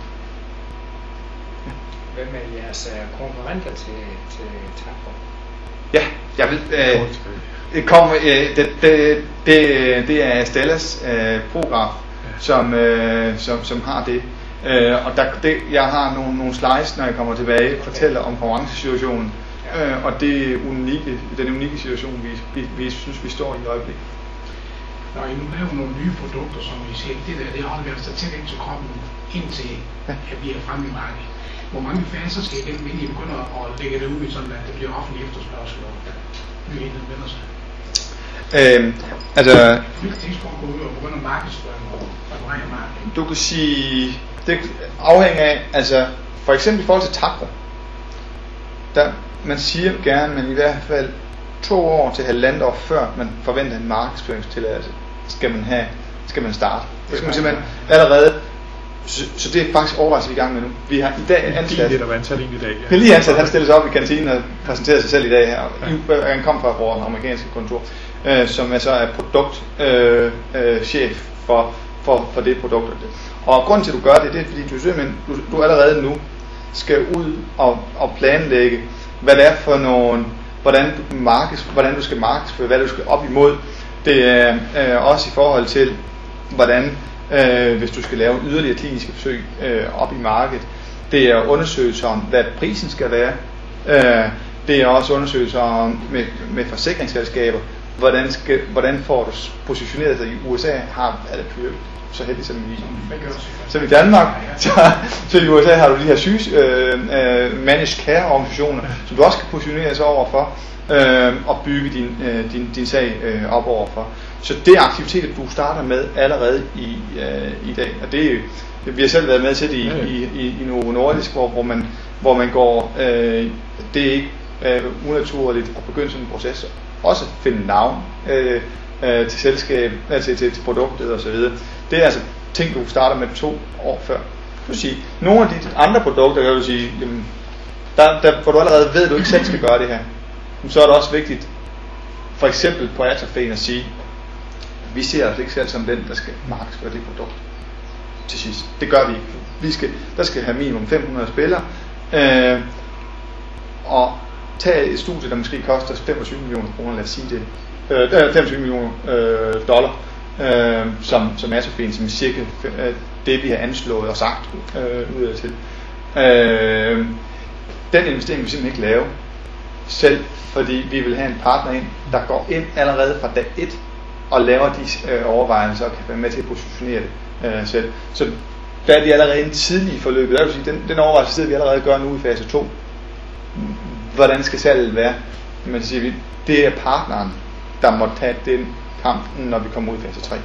S6: Hvem er jeres konkurrenter til, til Tapper?
S1: Ja, jeg vil... Øh, det, kom, øh, det, det, det, det er Stellas øh, Prograf, som, øh, som, som har det. Øh, og der, det, jeg har nogle, nogle slides, når jeg kommer tilbage, og fortæller om konkurrencesituationen. Øh, og det er unikke, den unikke situation, vi, vi, vi synes, vi står i i øjeblikket.
S4: Når I nu laver nogle nye produkter, som I siger, det der, det holder vi altså tæt ind til kroppen, indtil ja. at vi er fremme i markedet. Hvor mange faser skal I igennem, inden I begynder at lægge det ud, sådan at det bliver offentlig efterspørgsel og nyheden vender sig?
S1: Øhm, altså...
S4: Hvilke tidspunkt går ud og begynder markedsføring og reparere markedet?
S1: Du kan sige, det afhænger af, altså for eksempel i forhold til takter, der man siger gerne, men i hvert fald to år til halvandet år før man forventer en markedsføringstilladelse, skal man have, skal man starte. Det skal man simpelthen allerede. Så, så det er faktisk overvejelse, vi er i gang med nu. Vi har i dag ansat...
S2: Det er der ansat i dag, ja.
S1: Vi lige ansat, han stiller sig op i kantinen og præsenterer sig selv i dag her. Ja. Han kom fra vores amerikanske kontor, øh, som er så er produktchef øh, øh, chef for, for, for det produkt. Og grunden til, at du gør det, det er, fordi du simpelthen, du, du allerede nu skal ud og, og planlægge, hvad det er for nogle, hvordan du, markeds, hvordan du skal markedsføre, hvad du skal op imod. Det er øh, også i forhold til, hvordan Øh, hvis du skal lave yderligere kliniske forsøg øh, op i markedet. Det er undersøgelser om, hvad prisen skal være. Øh, det er også undersøgelser om, med, med forsikringsselskaber, hvordan, skal, hvordan får du positioneret dig i U S A, har alle så heldigt som i, som i Danmark. Så, så i U S A har du de her syge øh, øh, managed care organisationer, som du også kan positionere sig overfor øh, og bygge din, øh, din, din sag øh, op overfor. Så det er aktiviteter, du starter med allerede i, øh, i dag, og det, det vi har selv været med til det i, i, i, i Novo Nordisk, hvor, hvor, man, hvor man går, øh, det er ikke øh, unaturligt at begynde sådan en proces, også finde navn øh, øh, til selskab, altså til, til produktet osv. Det er altså ting, du starter med to år før. Du vil sige, nogle af de andre produkter, jeg vil sige, jamen, der, der, hvor du allerede ved, at du ikke selv skal gøre det her, så er det også vigtigt, for eksempel på Atrophen at sige, vi ser os ikke selv som den, der skal markedsføre det produkt til sidst. Det gør vi ikke. Vi skal, der skal have minimum fem hundrede spillere, øh, og tage et studie, der måske koster femogtyve millioner kroner, lad os sige det, øh, femogtyve millioner øh, dollar, øh, som, som Atrophen, som cirka øh, det, vi har anslået og sagt øh, ud af til. Øh, den investering vil vi simpelthen ikke lave selv, fordi vi vil have en partner ind, der går ind allerede fra dag et, og laver de øh, overvejelser og kan være med til at positionere det øh, selv. Så der er vi allerede en tidlig forløbet. Der vil sige, den, den overvejelse sidder vi allerede gør nu i fase to. Hvordan skal salget være? Men siger vi, det er partneren, der må tage den kamp, når vi kommer ud i fase tre.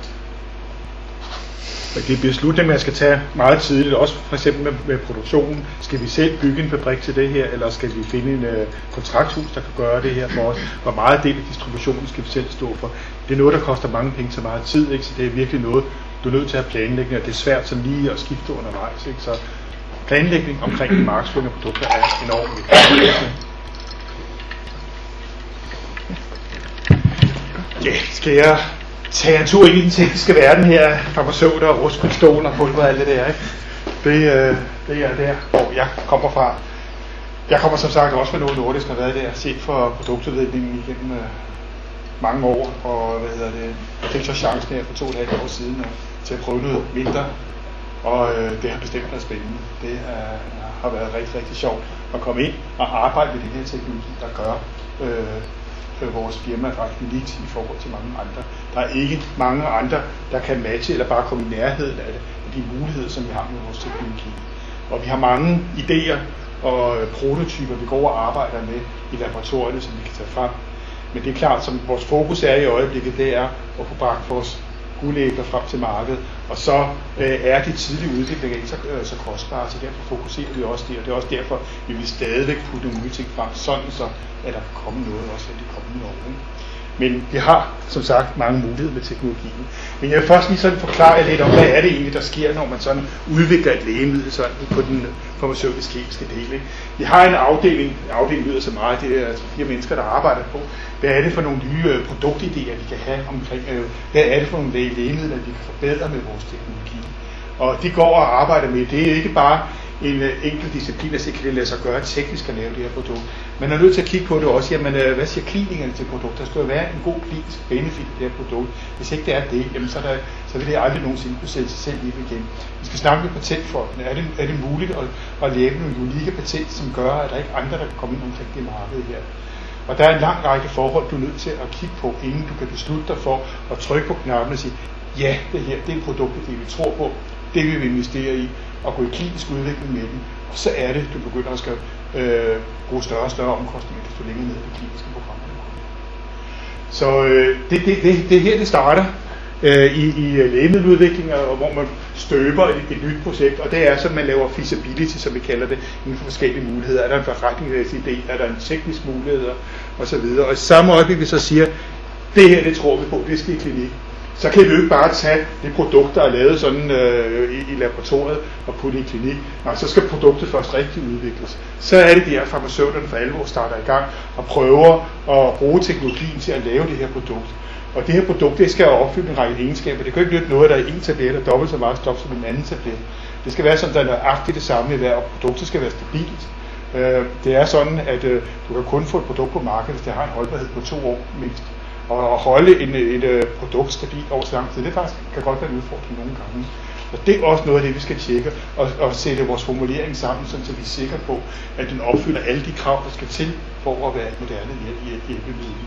S2: Det er beslutning, man skal tage meget tidligt, også for eksempel med, med produktionen. Skal vi selv bygge en fabrik til det her, eller skal vi finde en uh, kontrakthus, der kan gøre det her for os? Hvor meget del af distributionen skal vi selv stå for? Det er noget, der koster mange penge til meget tid, ikke? Så det er virkelig noget, du er nødt til at planlægge, og det er svært sådan lige at skifte undervejs. Ikke? Så planlægning omkring de markedsførende produkter er enormt vigtigt. Ja, skal jeg tage en tur ind i den tekniske verden her, farmaceuter og rustpistoler og pulver og alt det der, ikke? Det, øh, det er der, hvor jeg kommer fra. Jeg kommer som sagt også fra Novo Nordisk og har været der, set for produktudviklingen igennem øh, mange år, og hvad hedder det, jeg fik så chancen her for to og et halvt år siden og, til at prøve noget mindre, og øh, det har bestemt været spændende. Det er, har været rigtig, rigtig sjovt, at komme ind og arbejde med den her teknologi, der gør øh, vores firma ret unikt i forhold til mange andre. Der er ikke mange andre, der kan matche eller bare komme i nærheden af det, af de muligheder, som vi har med vores teknologi. Og vi har mange idéer og prototyper, vi går og arbejder med i laboratorierne, som vi kan tage frem. Men det er klart, som vores fokus er i øjeblikket, det er at få bragt vores guldæbler frem til markedet, og så øh, er de tidlige udviklinger ikke så, øh, så kostbare, så derfor fokuserer vi også det, og det er også derfor, vi vil stadigvæk putte nogle nye ting frem, sådan så, at der kan komme noget også i de kommende år. Men vi har, som sagt, mange muligheder med teknologien. Men jeg vil først lige sådan forklare lidt om, hvad er det egentlig, der sker, når man sådan udvikler et lægemiddel sådan på den farmaceutiske del. Ikke? Vi har en afdeling, afdeling lyder så meget, det er altså fire mennesker, der arbejder på, hvad er det for nogle nye øh, produktidéer, vi kan have omkring, øh, hvad er det for nogle lægemidler, vi kan forbedre med vores teknologi. Og de går og arbejder med, det er ikke bare en øh, enkelt disciplin, at kan det lade sig gøre teknisk at lave det her produkt. Man er nødt til at kigge på det også, jamen øh, hvad siger klinikerne til produkter? Der skal jo være en god klinisk benefit i det her produkt. Hvis ikke det er det, jamen, så, er der, så vil det aldrig nogensinde kunne sætte sig selv i igen. Vi skal snakke med patentfolkene. Er det, er det muligt at, at lave nogle unikke patent, som gør, at der ikke er andre, der kan komme ind omkring det marked her? Og der er en lang række forhold, du er nødt til at kigge på, inden du kan beslutte dig for at trykke på knappen og sige, ja, det her, det er produktet, det vi tror på, det vil vi investere i, og gå i klinisk udvikling med den. Og så er det, du begynder at skal øh, bruge større og større omkostninger, desto længere ned i det kliniske program. Så øh, det, det, det, det er her, det starter øh, i, i lægemiddeludvikling, og hvor man støber et, et nyt projekt, og det er så, at man laver feasibility, som vi kalder det, inden for forskellige muligheder. Er der en forretningsmæssig idé, er der en teknisk mulighed, og så videre. Og i samme øjeblik, vi så siger, det her, det tror vi på, det skal i klinik, så kan vi jo ikke bare tage det produkt, der er lavet sådan øh, i, i laboratoriet og putte i klinik. Nej, så skal produktet først rigtig udvikles. Så er det der, farmaceuterne for alvor starter i gang og prøver at bruge teknologien til at lave det her produkt. Og det her produkt, det skal opfylde en række egenskaber. Det kan ikke nytte noget, der er en tablet og dobbelt så meget stof som en anden tablet. Det skal være sådan, der er nøjagtigt det samme i hver, og produktet skal være stabilt. Øh, det er sådan, at øh, du kan kun få et produkt på markedet, hvis det har en holdbarhed på to år mindst. Og at holde en, et, et produkt stabilt over så lang tid, det faktisk kan godt være en udfordring nogle gange. Og det er også noget af det, vi skal tjekke og, og sætte vores formulering sammen, sådan, så vi er sikre på, at den opfylder alle de krav, der skal til for at være et moderne hjælpemiddel.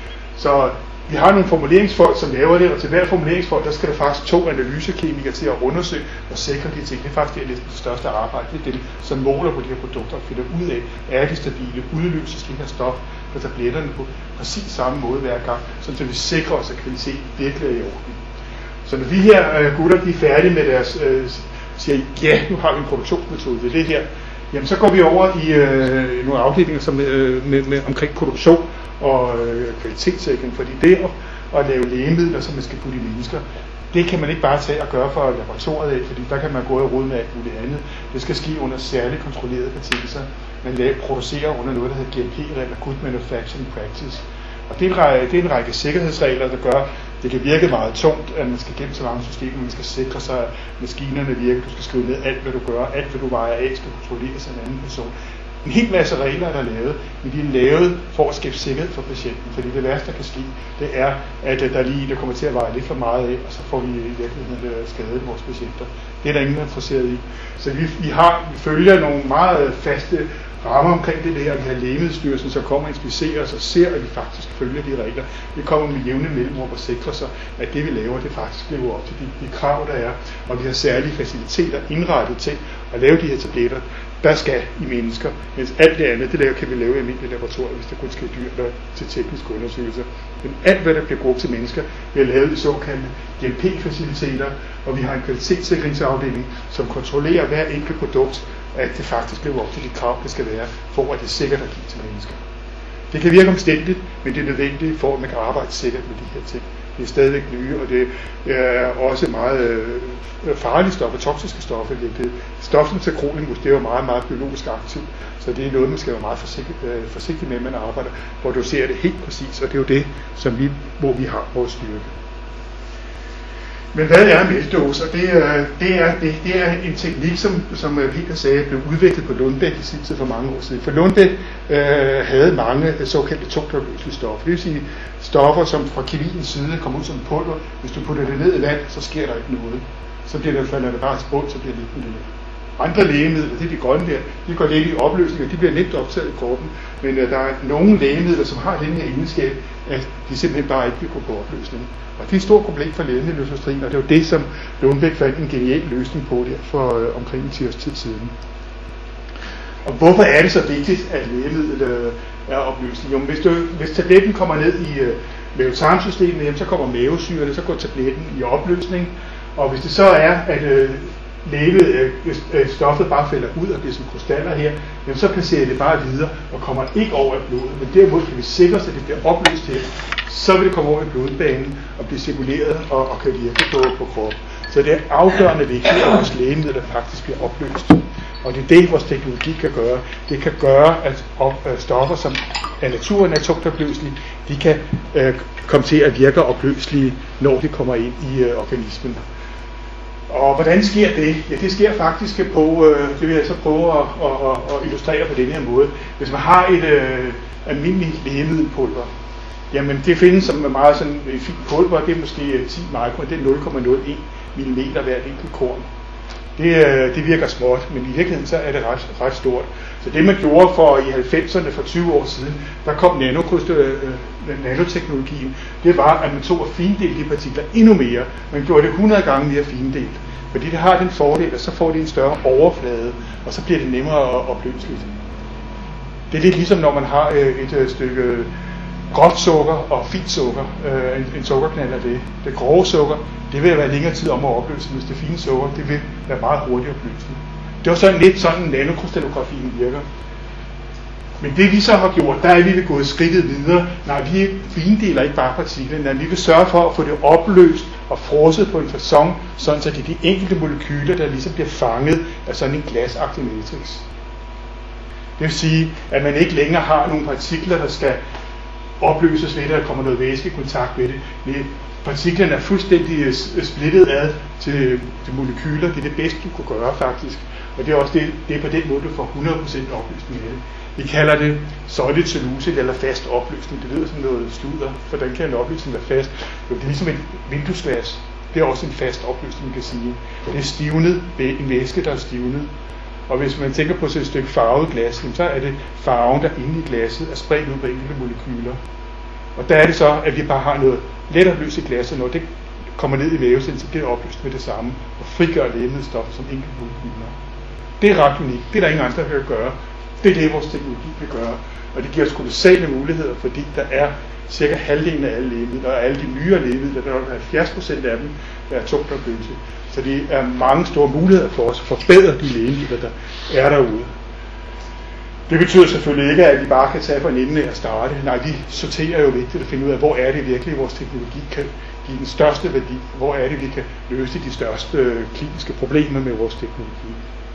S2: Så vi har nogle formuleringsfolk, som laver det, og til hver formuleringsfolk, der skal der faktisk to analysekemikere til at undersøge og sikre de ting. Det er faktisk det, det største arbejde. Det er dem, som måler på de her produkter og finder ud af, er de stabile, udløses det her stof på tabletterne på præcis samme måde hver gang, så vi sikrer os, at kvaliteten virkelig er i orden. Så når de her øh, gutter de er færdige med deres, øh, siger, ja, nu har vi en produktionsmetode, det er det her, jamen så går vi over i øh, nogle afdelinger som, øh, med, med, omkring produktion og øh, kvalitetssikring, fordi det at, at lave lægemidler, som man skal putte i mennesker, det kan man ikke bare tage og gøre for laboratoriet af, fordi der kan man gå og rode med alt muligt andet. Det skal ske under særligt kontrollerede betingelser. Man laver, producerer under noget, der hedder G M P-regler, Good Manufacturing Practice. Og det er, en række, det er en række sikkerhedsregler, der gør, det kan virke meget tungt, at man skal gennem så mange systemer, man skal sikre sig, at maskinerne virker, du skal skrive ned alt, hvad du gør, alt, hvad du vejer af, skal kontrolleres af en anden person. En hel masse regler er der lavet, men de er lavet for at skabe sikkerhed for patienten, fordi det værste, der kan ske, det er, at der er lige der kommer til at veje lidt for meget af, og så får vi i virkeligheden skadet vores patienter. Det er der ingen, der er interesseret i. Så vi, vi, har, vi følger nogle meget faste rammer omkring det der, vi har Lægemiddelstyrelsen, så kommer og inspicerer os og ser, at vi faktisk følger de regler. Vi kommer med jævne mellemrum og sikrer sig, at det vi laver, det faktisk lever op til de, de krav, der er, og vi har særlige faciliteter indrettet til at lave de her tabletter, der skal i mennesker, mens alt det andet, det laver, kan vi lave i almindelige laboratorier, hvis det kun skal dyr eller til tekniske undersøgelser. Men alt, hvad der bliver brugt til mennesker, bliver lavet i såkaldte G M P-faciliteter, og vi har en kvalitetssikringsafdeling, som kontrollerer hver enkelt produkt, at det faktisk lever op til de krav, det skal være, for at det er sikkert at give til mennesker. Det kan virke omstændigt, men det er nødvendigt for, at man kan arbejde sikkert med de her ting. Det er stadigvæk nye, og det er også meget øh, farlige stoffer, toksiske stoffer. Stoffet til Crolimus, det er jo meget, meget biologisk aktivt, så det er noget, man skal være meget forsigtig, øh, forsigtig med, man arbejder, hvor du ser det helt præcis, og det er jo det, som vi, hvor vi har vores styrke. Men hvad er meldoser? Det er, det er, det, det er en teknik, som, som Peter sagde, blev udviklet på Lundbæk i sin tid for mange år siden. For Lundbæk øh, havde mange såkaldte tungtopløselige stoffer. Det vil sige stoffer, som fra kemiens side kommer ud som pulver. Hvis du putter det ned i vand, så sker der ikke noget. Så bliver det, falder det bare i bund, så bliver det ikke det. Andre lægemidler, det er de grønne der, de går lidt i opløsning, og de bliver nemt optaget i kroppen. Men uh, der er nogle lægemidler, som har den her egenskab, at de simpelthen bare ikke vil gå på opløsning. Og det er et stort problem for lægemiddelindustrien, og det var det, som Lundbeck fandt en genial løsning på der for uh, omkring en ti års tid siden. Og hvorfor er det så vigtigt, at lægemidlet er opløsning? Jo, hvis, du, hvis tabletten kommer ned i uh, mavetarmsystemet, så kommer mavesyrene, så går tabletten i opløsning. Og hvis det så er, at uh, lægemet, uh, stoffet bare falder ud og bliver som krystaller her, jamen, så passerer det bare videre og kommer ikke over i blodet. Men derimod kan vi sikre os, at det bliver opløst her. Så vil det komme over i blodbanen og blive cirkuleret og, og kan virke på, på kroppen. Så det er afgørende vigtigt, at vores lægemidler faktisk bliver opløst. Og det er det, vores teknologi kan gøre. Det kan gøre, at stoffer, som af naturen er tungtopløselige, de kan øh, komme til at virke opløselige, når de kommer ind i øh, organismen. Og hvordan sker det? Ja, det sker faktisk på, øh, det vil jeg så prøve at, at, at, at illustrere på den her måde. Hvis man har et øh, almindeligt lægemiddelpulver, jamen det findes som meget sådan et fint pulver, det er måske ti mikron, det er nul komma nul en millimeter hvert enkelt korn. Det, det virker småt, men i virkeligheden så er det ret, ret stort. Så det man gjorde for i halvfemserne for tyve år siden, der kom nanoteknologien, det var, at man tog og findelte de partikler endnu mere. Man gjorde det hundrede gange mere findelt. Fordi det har den fordel, at så får det en større overflade, og så bliver det nemmere at opløseligt. Det er lidt ligesom når man har et stykke gråt sukker og fint sukker, øh, en, en sukkerknald af det. Det grove sukker, det vil være længere tid om at opløse, hvis det fine sukker, det vil være meget hurtigt opløseligt. Det var sådan lidt sådan, nanokrystallografien virker. Men det vi så har gjort, der er vi vil gået skridtet videre. Nej, vi findeler ikke bare partiklerne, nej, vi vil sørge for at få det opløst og frosset på en facon, sådan så det er de enkelte molekyler, der ligesom bliver fanget af sådan en glasagtig matrix. Det vil sige, at man ikke længere har nogle partikler, der skal opløses ved, at der kommer noget væske i kontakt med det. Men partiklerne er fuldstændig splittet ad til, til molekyler. Det er det bedste, du kunne gøre faktisk. Og det er også det, det er på den måde, du får hundrede procent opløsning af det. Vi kalder det solid cellulose eller fast opløsning. Det lyder som noget sludder. Hvordan kan en opløsning være fast? Jo, det er ligesom et vinduesglas. Det er også en fast opløsning, man kan sige. Det er stivnet, en væske, der er stivnet. Og hvis man tænker på sådan et stykke farvet glas, så er det farven, der inde i glasset er spredt ud på enkelte molekyler. Og der er det så, at vi bare har noget let opløst i glasset, når det kommer ned i vævecellen, så bliver det opløst med det samme, og frigør lægemiddelstoffer som enkelte molekyler. Det er ret unikt. Det er der ingen andre, der kan gøre. Det er det, vores teknologi kan gøre. Og det giver os kolossale muligheder, fordi der er cirka halvdelen af alle lægemidler, og alle de nyere lægemidler, der er halvfjerds procent af dem, der er tungt opløselige. Så det er mange store muligheder for os at forbedre de lægemidler, der er derude. Det betyder selvfølgelig ikke, at vi bare kan tage fra en ende og starte. Nej, vi sorterer jo vigtigt at finde ud af, hvor er det virkelig, vores teknologi kan give den største værdi. Hvor er det, vi kan løse de største kliniske problemer med vores teknologi.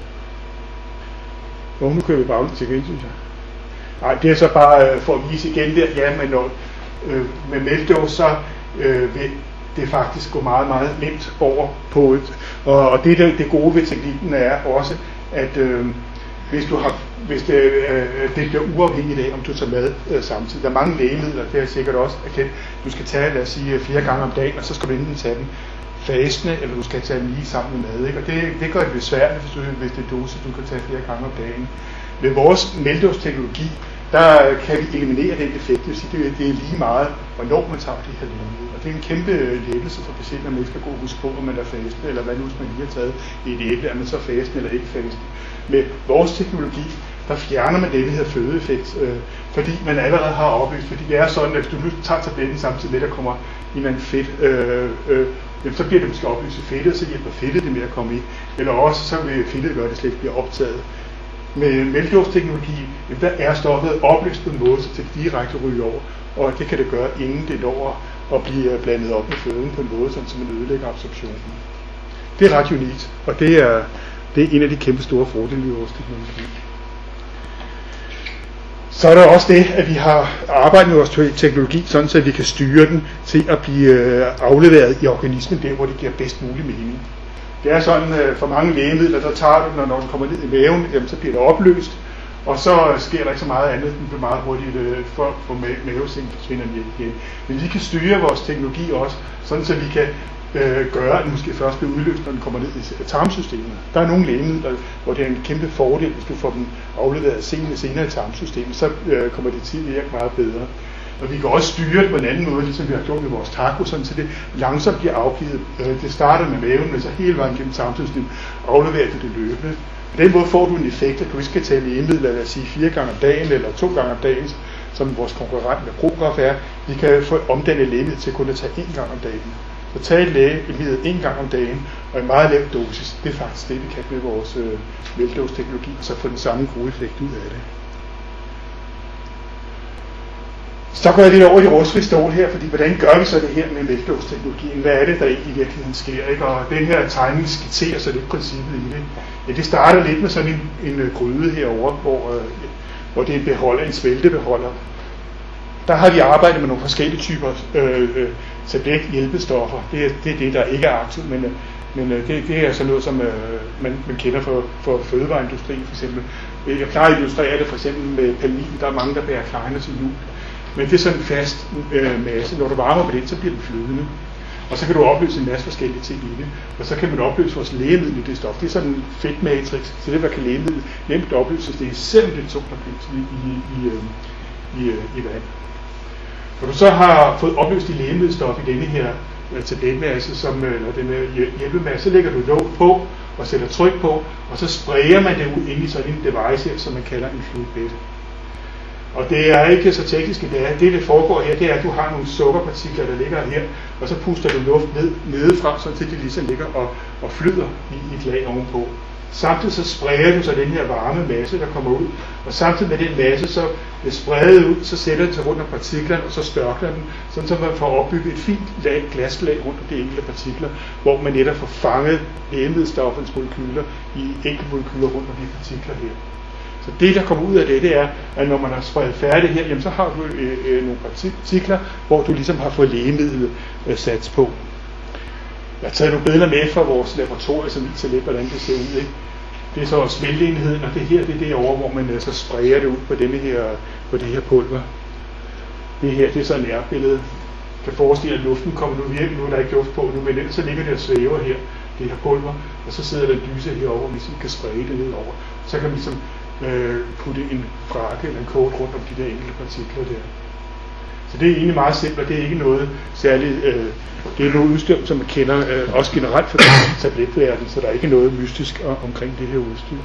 S2: Og nu kører vi baglæns igen, synes jeg. Nej, det er så bare for at vise igen der, ja, men når, øh, med meldose, så øh, vil det faktisk gå meget, meget nemt over på et. Og, og det, det gode ved teknikken er også, at øh, hvis du har, hvis det, øh, det bliver uafhængigt af, om du tager mad øh, samtidig. Der er mange lægemidler, det er sikkert også erkendt. Du skal tage, lad os sige, flere gange om dagen, og så skal du enten tage den fastende, eller du skal tage den lige sammen med mad. Ikke? Og det, det gør det besværligt, hvis, du, hvis det er dose, du kan tage flere gange om dagen. Med vores meldose-teknologi, der kan vi eliminere den effekt. Det vil sige, det, det er lige meget, hvornår man tager de her lægemidler. Og det er en kæmpe lettelse for patienter, at man ikke skal gå og huske på, om man er fasten, eller hvad nu, hvis man lige har taget et æble, er man så fasten eller ikke fasten. Med vores teknologi, der fjerner man denne her fødeeffekt, øh, fordi man allerede har opløst, fordi det er sådan, at hvis du nu tager tabletten samtidig med, der kommer en eller anden fedt, øh, øh, jamen, så bliver det måske opløst i fedtet, så hjælper fedtet det med at komme i. Eller også så vil fedtet gøre, at det slet ikke bliver optaget. Med meldose-teknologi, der er stoffet opløst på en måde, så det direkte ryger over, og det kan det gøre, inden det når at blive blandet op med føden på en måde, sådan, så man ødelægger absorptionen. Det er ret unikt, og det er, det er en af de kæmpe store fordele i vores teknologi. Så er der også det, at vi har arbejdet med vores teknologi, sådan så vi kan styre den til at blive afleveret i organismen, der hvor det giver bedst mulig mening. Det er sådan, for mange lægemidler, der tager det, når den kommer ned i maven, jamen, så bliver det opløst, og så sker der ikke så meget andet, den bliver meget hurtigt øh, for, for mavesækken forsvinder den igen. Men vi kan styre vores teknologi også, sådan så vi kan øh, gøre, at den måske først bliver udløst, når den kommer ned i tarmsystemet. Der er nogle lægemidler, hvor det er en kæmpe fordel, hvis du får dem afleveret senere, senere i tarmsystemet, så øh, kommer det til at virke meget bedre. Og vi kan også styre det på en anden måde, ligesom vi har gjort med vores taco, sådan så det langsomt bliver afgivet. Det starter med maven, men så hele vejen gennem tarmsystemet afleverer det det løbende. På den måde får du en effekt, at du ikke skal tage lægemidler, lad os sige fire gange om dagen eller to gange om dagen, som vores konkurrent med Prograf er. Vi kan få omdannet lægemiddel til kun at tage én gang om dagen. Så tage et lægemiddel én gang om dagen, og en meget lav dosis, det er faktisk det, vi kan med vores øh, meltdåseteknologi, og så få den samme gode effekt ud af det. Så går jeg lidt over i rustfri stål her, fordi hvordan gør vi så det her med meltdåseteknologien? Hvad er det, der i virkeligheden sker? Ikke? Og den her tegning skitserer så lidt princippet i det. Ja, det starter lidt med sådan en, en gryde herovre, hvor, øh, hvor det er en beholder, en svæltebeholder. Der har vi arbejdet med nogle forskellige typer øh, øh, tablet-hjælpestoffer. Det er, det er det, der ikke er aktivt, men, men øh, det, det er sådan noget, som øh, man, man kender for, for fødevareindustrien for eksempel. Jeg plejer at illustrere det for eksempel med palmin. Der er mange, der bærer kleiner til jul. Men det er sådan en fast øh, masse. Når du varmer på det, så bliver den flydende. Og så kan du opløse en masse forskellige ting i det. Og så kan man opløse vores lægemiddel i det stof. Det er sådan en fedtmatrix. Så det, hvad kan lægemiddel nemt opløses, det er selvom det er tungt opløst i, i, i, i, i, i vand. Når du så har fået opløst i lægemiddelstof i denne her øh, tabletmasse, som, eller denne hjælpemasse, så lægger du låg på og sætter tryk på, og så sprayer man det ud ind i sådan en device her, som man kalder en fluidbed. Og det er ikke så teknisk, det er. Det, det foregår her, det er, at du har nogle sukkerpartikler, der ligger her, og så puster du luft ned, nedefra, så til de ligesom ligger og, og flyder i et lag ovenpå. Samtidig så sprayer du så den her varme masse, der kommer ud, og samtidig med den masse, så bliver spredet ud, så sætter den sig rundt om partiklerne, og så størkner den, sådan så man får opbygget et fint lag, glaslag rundt om de enkelte partikler, hvor man netop får fanget lægemiddelstoffens molekyler i enkelte molekyler rundt om de partikler her. Så det, der kommer ud af det, det er, at når man har spredt færdigt her, jamen, så har du øh, øh, nogle partikler, hvor du ligesom har fået lægemidlet øh, sats på. Jeg har taget nogle billeder med fra vores laboratorium, som viser lidt, hvordan det ser ud. Ikke? Det er så smelteenheden, og det her, det er derovre, hvor man øh, så sprayer det ud på, denne her, på det her pulver. Det her, det er så en nærbillede. Jeg kan forestille, at luften kommer nu virkelig, nu er der ikke luft på nu, men så ligger det og svæver her, det her pulver, og så sidder der en dyse herovre, hvor vi ligesom kan spraye det nedover. Så kan vi ligesom Øh, putte en frakke eller en kort rundt om de der enkelte partikler der. Så det er egentlig meget simpelt, det er ikke noget særligt, øh, det er noget udstyr, som man kender øh, også generelt fra tabletverdenen, så der er ikke noget mystisk omkring det her udstyr.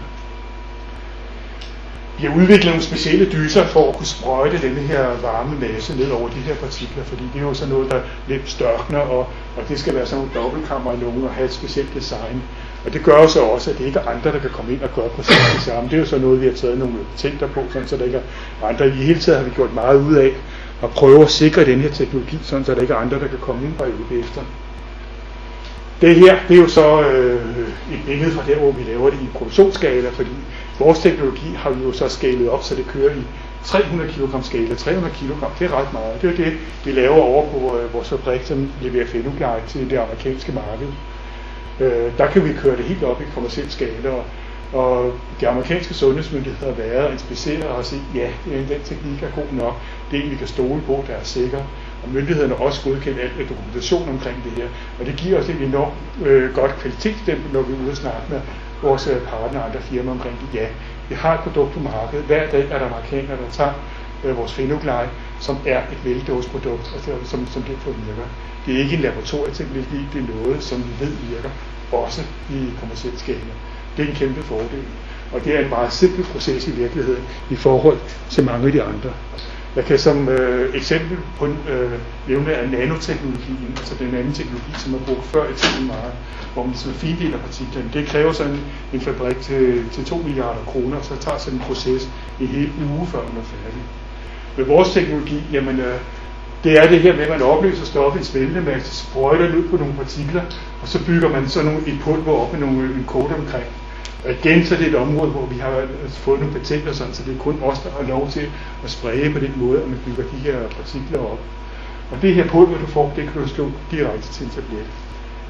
S2: Vi har udviklet nogle specielle dyser for at kunne sprøjte denne her varme masse ned over de her partikler, fordi det er jo sådan noget, der lidt størkner, og, og det skal være sådan nogle dobbeltkammer i lungen og have et specielt design. Og det gør jo så også, at det ikke er andre, der kan komme ind og gøre præcis det samme. Det er jo så noget, vi har taget nogle patenter på, sådan, så der ikke er andre. I hele tiden har vi gjort meget ud af at prøve at sikre den her teknologi, sådan, så der ikke er andre, der kan komme ind og øve efter. Det her, det er jo så øh, et billede fra der, hvor vi laver det i produktionsskala, fordi vores teknologi har vi jo så skalet op, så det kører i tre hundrede kilogram skala. tre hundrede kilogram, det er ret meget. Det er det, vi laver over på øh, vores fabrik, som leverer Fenuglide til det amerikanske marked. Øh, der kan vi køre det helt op i kommerciel skala, og, og de amerikanske sundhedsmyndigheder har været og inspiceret og sige, ja, den teknik er god nok, det er en, vi kan stole på, der er sikker. Og myndighederne har også godkendt alt dokumentation omkring det her, og det giver os et enormt øh, godt kvalitetsstempel, når vi er ude og snakke med vores partnere og andre firmaer omkring det. Ja, vi har et produkt på markedet. Hver dag er der amerikanere, der tager øh, vores Fenuglide, som er et veldåseprodukt, altså, som, som derfor virker. Det er ikke en laboratorieteknologi, det er noget, som vi ved virker, også i kommerciel skala. Det er en kæmpe fordel, og det er en meget simpel proces i virkeligheden i forhold til mange af de andre. Jeg kan som øh, eksempel på øh, nævne af nanoteknologien, altså den anden teknologi, som er brugt før i tiden meget, hvor man ligesom findeler partiklerne. Det kræver sådan en, en fabrik til, til to milliarder kroner, så tager sådan en proces en hel uge, før man er færdig. Med vores teknologi, jamen, øh, det er det her med, at man opløser stoffet i smeltemasse, sprøjter det ud på nogle partikler, og så bygger man sådan nogle, et pulver op med nogle, en kode omkring. Og igen så er det et område, hvor vi har fået nogle patenter, sådan, så det er kun os, der har lov til at spraye på den måde, at man bygger de her partikler op. Og det her pulver, du får, det kan du slå direkte til en tablet.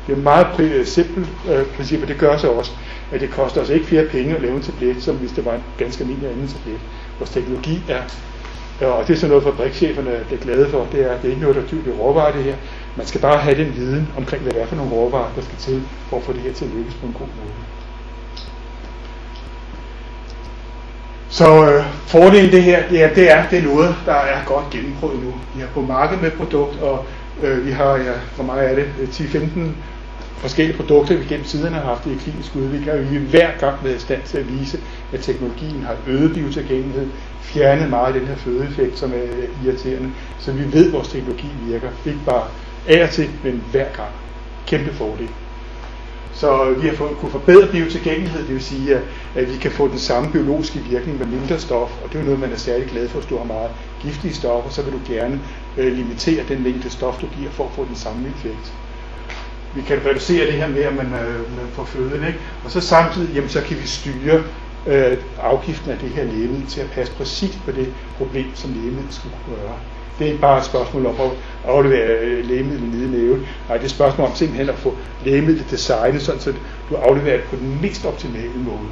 S2: Det er et meget pri- simpelt øh, princip, og det gør så også, at det koster os ikke flere penge at lave en tablet, som hvis det var en ganske almindelig anden tablet. Vores teknologi er, og det er sådan noget, fabrikscheferne er glade for, det er, det er ikke noget, der er dyrt ved råvarer det her. Man skal bare have den viden omkring, hvad det er for nogle råvarer, der skal til, for at få det her til at lykkes på en god måde. Så øh, fordelen det her, det er, det er, det er noget, der er godt gennemprøvet nu. Vi har på markedet med et produkt, og øh, vi har, ja, hvor meget er det, ti femten forskellige produkter, vi gennem tiderne har haft i klinisk udvikling, og vi har hver gang været i stand til at vise, at teknologien har øget biotilgængelighed, fjernet meget af den her fødeeffekt, som er irriterende, så vi ved, at vores teknologi virker. Ikke bare af og til, men hver gang. Kæmpe fordel. Så vi har fået, kunne forbedre biotilgængelighed, det vil sige, at, at vi kan få den samme biologiske virkning med mindre stof, og det er jo noget, man er særlig glad for, hvis du har meget giftige stoffer, så vil du gerne øh, limitere den mængde stof, du giver, for at få den samme effekt. Vi kan reducere det her med, at man øh, får føden, ikke? Og så samtidig, jamen, så kan vi styre øh, afgiften af det her lægemiddel til at passe præcis på det problem, som lægemidlet skal kunne gøre. Det er ikke bare et spørgsmål om at aflevere lægemidlet nede i næven. Nej, det er et spørgsmål om simpelthen at få lægemidlet designet, sådan så du afleverer det på den mest optimale måde.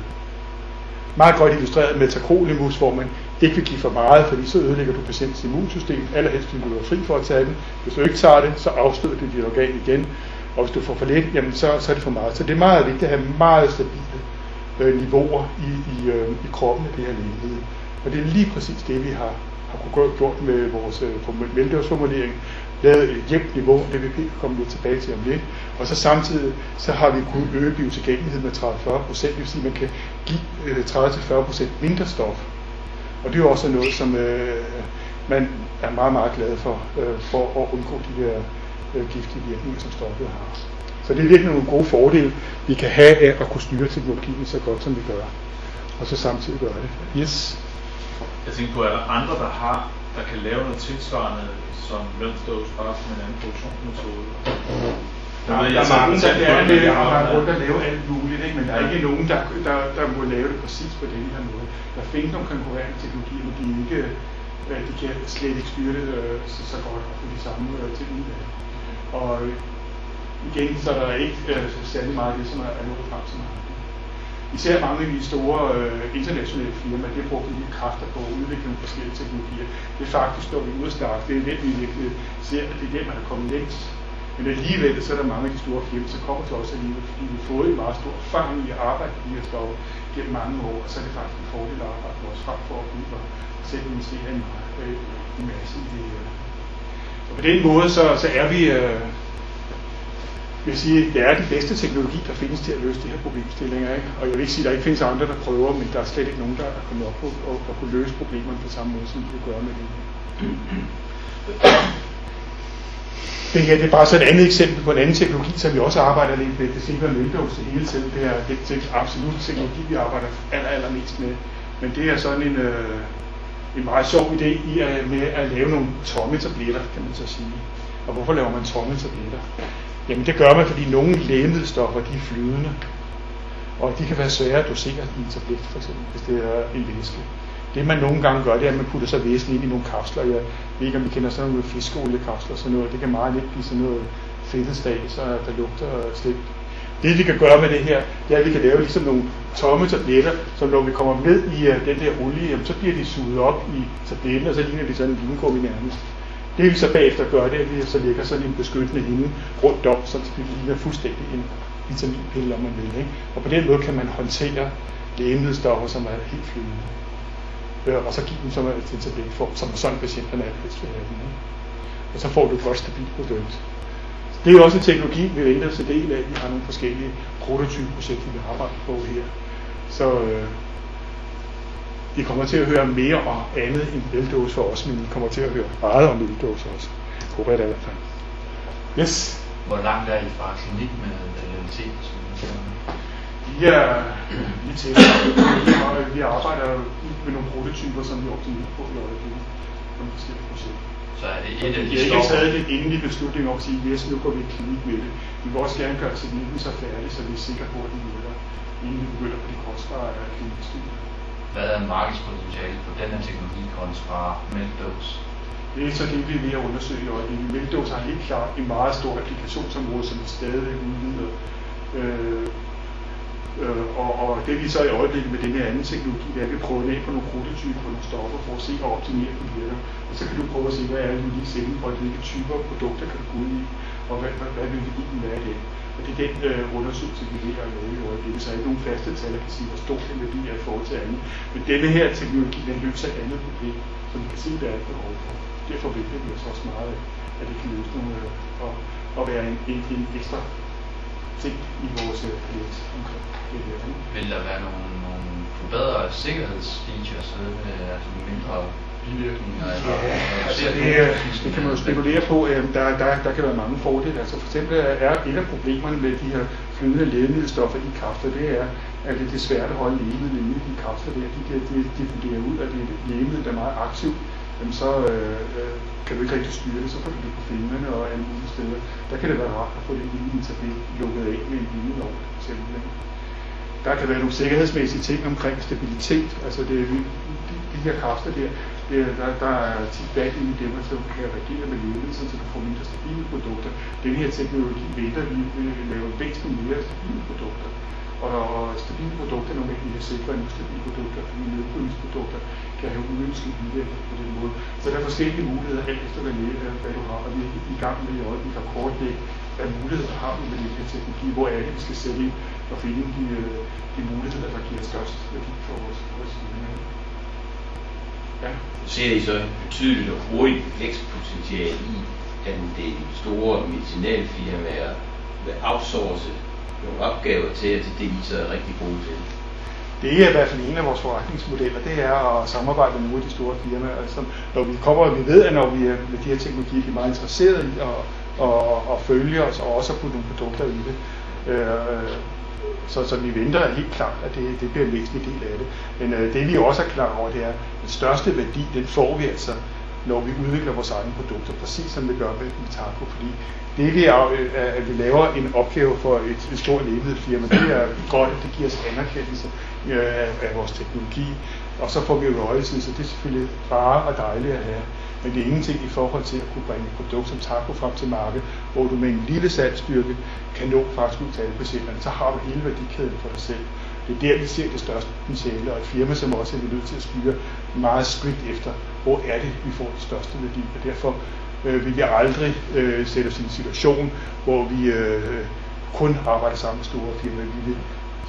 S2: Meget godt illustreret med tacrolimus, hvor man ikke vil give for meget, fordi så ødelægger du patientens immunsystem. Allerhelst vil du være fri for at tage den. Hvis du ikke tager det, så afstøder det dit organ igen. Og hvis du får for lidt, jamen så, så er det for meget. Så det er meget vigtigt at have meget stabile øh, niveauer i, i, øh, i kroppen af det her lægemiddel. Og det er lige præcis det, vi har har gjort med vores øh, meldårsformulering, lavet et jævnt niveau, det vil vi komme lidt tilbage til om lidt, og så samtidig så har vi kunnet øge biotilgængelighed med tredive til fyrre procent, det vil sige, at man kan give øh, tredive til fyrre procent mindre stof. Og det er jo også noget, som øh, man er meget, meget glad for, øh, for at undgå de der øh, giftige virkninger, som stoffet har. Så det er virkelig nogle gode fordele, vi kan have af at kunne styre teknologien så godt, som vi gør, og så samtidig gøre det. Yes.
S7: Jeg tænker på, at der er andre, der har, der kan lave noget tilsvarende som lønsdås, bare som en anden produktionsmetode.
S2: Der, der, der er mange, der, der er lidt, og der er rundt, der laver alt muligt, ikke? Men der er ikke nogen, der, der, der må lave det præcis på den her måde. Der findes nogle konkurrerende teknologier, men de, ikke, de kan slet ikke styre det så, så godt og få de samme til ud af. Og igen, så er der ikke øh, særlig meget af det, som er, er nået frem til mig. Især mange af de store øh, internationale firmaer, de har brugt de kræfter på at udvikle nogle forskellige teknologier. Det er faktisk, når vi er ude at starte, det er det, vi virkelig ser, at det er der, man er kommet længst. Men alligevel, så er der mange af de store firmaer, som kommer til os alligevel, fordi vi har fået en meget stor erfaring i at arbejde med de her stoffer gennem mange år, og så er det faktisk en fordel at arbejde med os frem for at kunne og selv investere en, øh, en masse i det. Øh. Og på den måde, så, så er vi... Øh, Jeg vil sige, det er den bedste teknologi, der findes til at løse de her problemstillinger, ikke? Og jeg vil ikke sige, at der ikke findes andre, der prøver, men der er slet ikke nogen, der er kommet op på at, at kunne løse problemerne på samme måde, som vi kan gøre med det. Det her det er bare så et andet eksempel på en anden teknologi, som vi også arbejder lidt med. Det er meldås det hele tiden. Det er det absolut teknologi, vi arbejder aller, allermest med. Men det er sådan en, øh, en meget sjov idé i at, med at lave nogle tomme tabletter, kan man så sige. Og hvorfor laver man tomme tabletter? Jamen det gør man, fordi nogle lægemiddelstoffer, de er flydende, og de kan være svære at dosere i en tablet, for eksempel, hvis det er en væske. Det man nogle gange gør, det er, at man putter så væsken ind i nogle kapsler. Jeg ved ikke, om vi kender sådan nogle fiskeoliekapsler, sådan noget. Det kan meget lidt blive sådan noget fedtestas, så der lugter slemt. Det vi kan gøre med det her, det er, at vi kan lave ligesom nogle tomme tabletter, som når vi kommer med i uh, den der olie, jamen, så bliver de suget op i tabletten, og så ligner de sådan en vingummi nærmest. Det vi så bagefter gør, det er, at vi så lægger sådan en beskyttende hinde rundt om, så det ligner fuldstændig en vitaminpille, om man vil. Ikke? Og på den måde kan man håndtere lægemiddelstoffer, som er helt flydende. Øh, og så give dem som er til tabletform, som sådan patienterne er helst vil have dem. Ikke? Og så får du et godt stabilt produkt. Det er også en teknologi, vi venter os en del af. Vi har nogle forskellige prototypeprojekter, vi arbejder på her. Så øh, vi kommer til at høre mere om andet end meldås for os, men vi kommer til at høre meget om meldås også. Jeg håber jeg det i hvert fald. Yes.
S3: Hvor langt er I fra klinik med realitet?
S2: Vi er lige til. Vi arbejder med nogle prototyper, som vi optimerer på i øjeblikket på nogle forskellige projekter.
S3: Så er det et af de
S2: Vi har ikke taget det endelige beslutning om at sige, at nu går vi i klinik med det. Vi vil også gerne gøre teknikken så færdig, så vi er sikre på, at den virker, inden vi begynder på de kostbare klinikstudier.
S3: Hvad er markedspotentiale på den her teknologi kontra meldås?
S2: Det er så det, vi er ved at undersøge i øjeblikket. Meltdose har helt klart et meget stort applikationsområde, som vi stadig udvider. Øh, øh, og, og det vi så i øjeblikket med den her anden teknologi, det er, at vi prøver af på nogle prototyper på nogle stoffer for at se og optimere på virker. Og så kan du prøve at se, hvad er det lige selv for, hvilke typer af produkter kan du gå ud i, og hvad, hvad, hvad vil værdien være af det. Og det er den øh, undersøgelse, vi ved at lave i øjeblikket. Så er ikke nogen faste tal, der kan sige, hvor stor den værdi er i forhold til andet. Men denne her teknologi, den løser et andet problem, som vi kan se, der er et behov for. Derfor forventer vi os også meget, at det kan løse nogle, øh, og, og være en, en, en ekstra ting i vores palet omkring det her.
S3: Vil der være nogle, nogle forbedrede sikkerhedsfeatures, øh, altså mindre bivirkninger?
S2: Ja, altså det, det kan man jo spekulere på. Der, der, der kan være mange fordele. Altså for eksempel er et af problemerne med de her flydende lægemiddelstoffer i kaffe, det er, at det er svært at holde lægemidlet inde i de kaffe der. De kan de, de funderer ud, at det er et lægemiddel, der er meget aktivt. Jamen så øh, kan du ikke rigtig styre det, så får du det på fingrene og alle mulige steder. Der kan det være rart at få det inde i en tablet lukket af med en linjelov simpelthen. Der kan være nogle sikkerhedsmæssige ting omkring stabilitet. Altså det, de, de her kræfter der, det, der, der er tit bag i dem, så du kan reagere med levelet, så du får mindre stabile produkter. Den her teknologi venter vi vil lave væsentligt mere stabile produkter. Og, og stabile produkter er normalt mere sikre end ustabile produkter, fordi nedbrydningsprodukter kan have uønskede bivirkninger på den måde. Så der er forskellige muligheder, alt efter hvad, hvad du har. Og vi er i gang med i øjeblikket at kortlægge, hvad muligheder har vi med den her teknologi, hvor er det, vi skal sætte ind og finde de, de muligheder, der giver størst værdi for vores, vores virksomhed. Ja.
S8: Ser I så et betydeligt og hurtigt vækstpotentiale i, at det er de store medicinalfirmaer vil outsource nogle opgaver til, at det I så er rigtig gode til?
S2: Det er i hvert fald en af vores forretningsmodeller, det er at samarbejde med nogle af de store firmaer. Altså, når vi kommer, og vi ved, at når vi er med de her teknologier, vi er meget interesserede i at, at, at følge os, og også at putte nogle produkter i det. Øh, så, så vi venter helt klart, at det, det bliver en væsentlig del af det. Men øh, det vi også er klar over, det er, at den største værdi, den får vi altså, når vi udvikler vores egne produkter, præcis som vi gør med Taco, fordi det ikke er, at vi laver en opgave for et, et stort lægemiddelfirma. Det er godt, at det giver os anerkendelse af, af vores teknologi, og så får vi jo royalties, så det er selvfølgelig bare og dejligt at have. Men det er ingenting i forhold til at kunne bringe et produkt som Taco frem til markedet, hvor du med en lille salgsstyrke kan nå faktisk ud til alle patienterne. Så har du hele værdikæden for dig selv. Det er der, vi ser det største potentiale, og et firma, som også er nødt til at styre meget strikt efter, hvor er det, vi får det største værdi. Og derfor øh, vil jeg aldrig øh, sætte os i en situation, hvor vi øh, kun arbejder sammen med store firmaer. Vi vil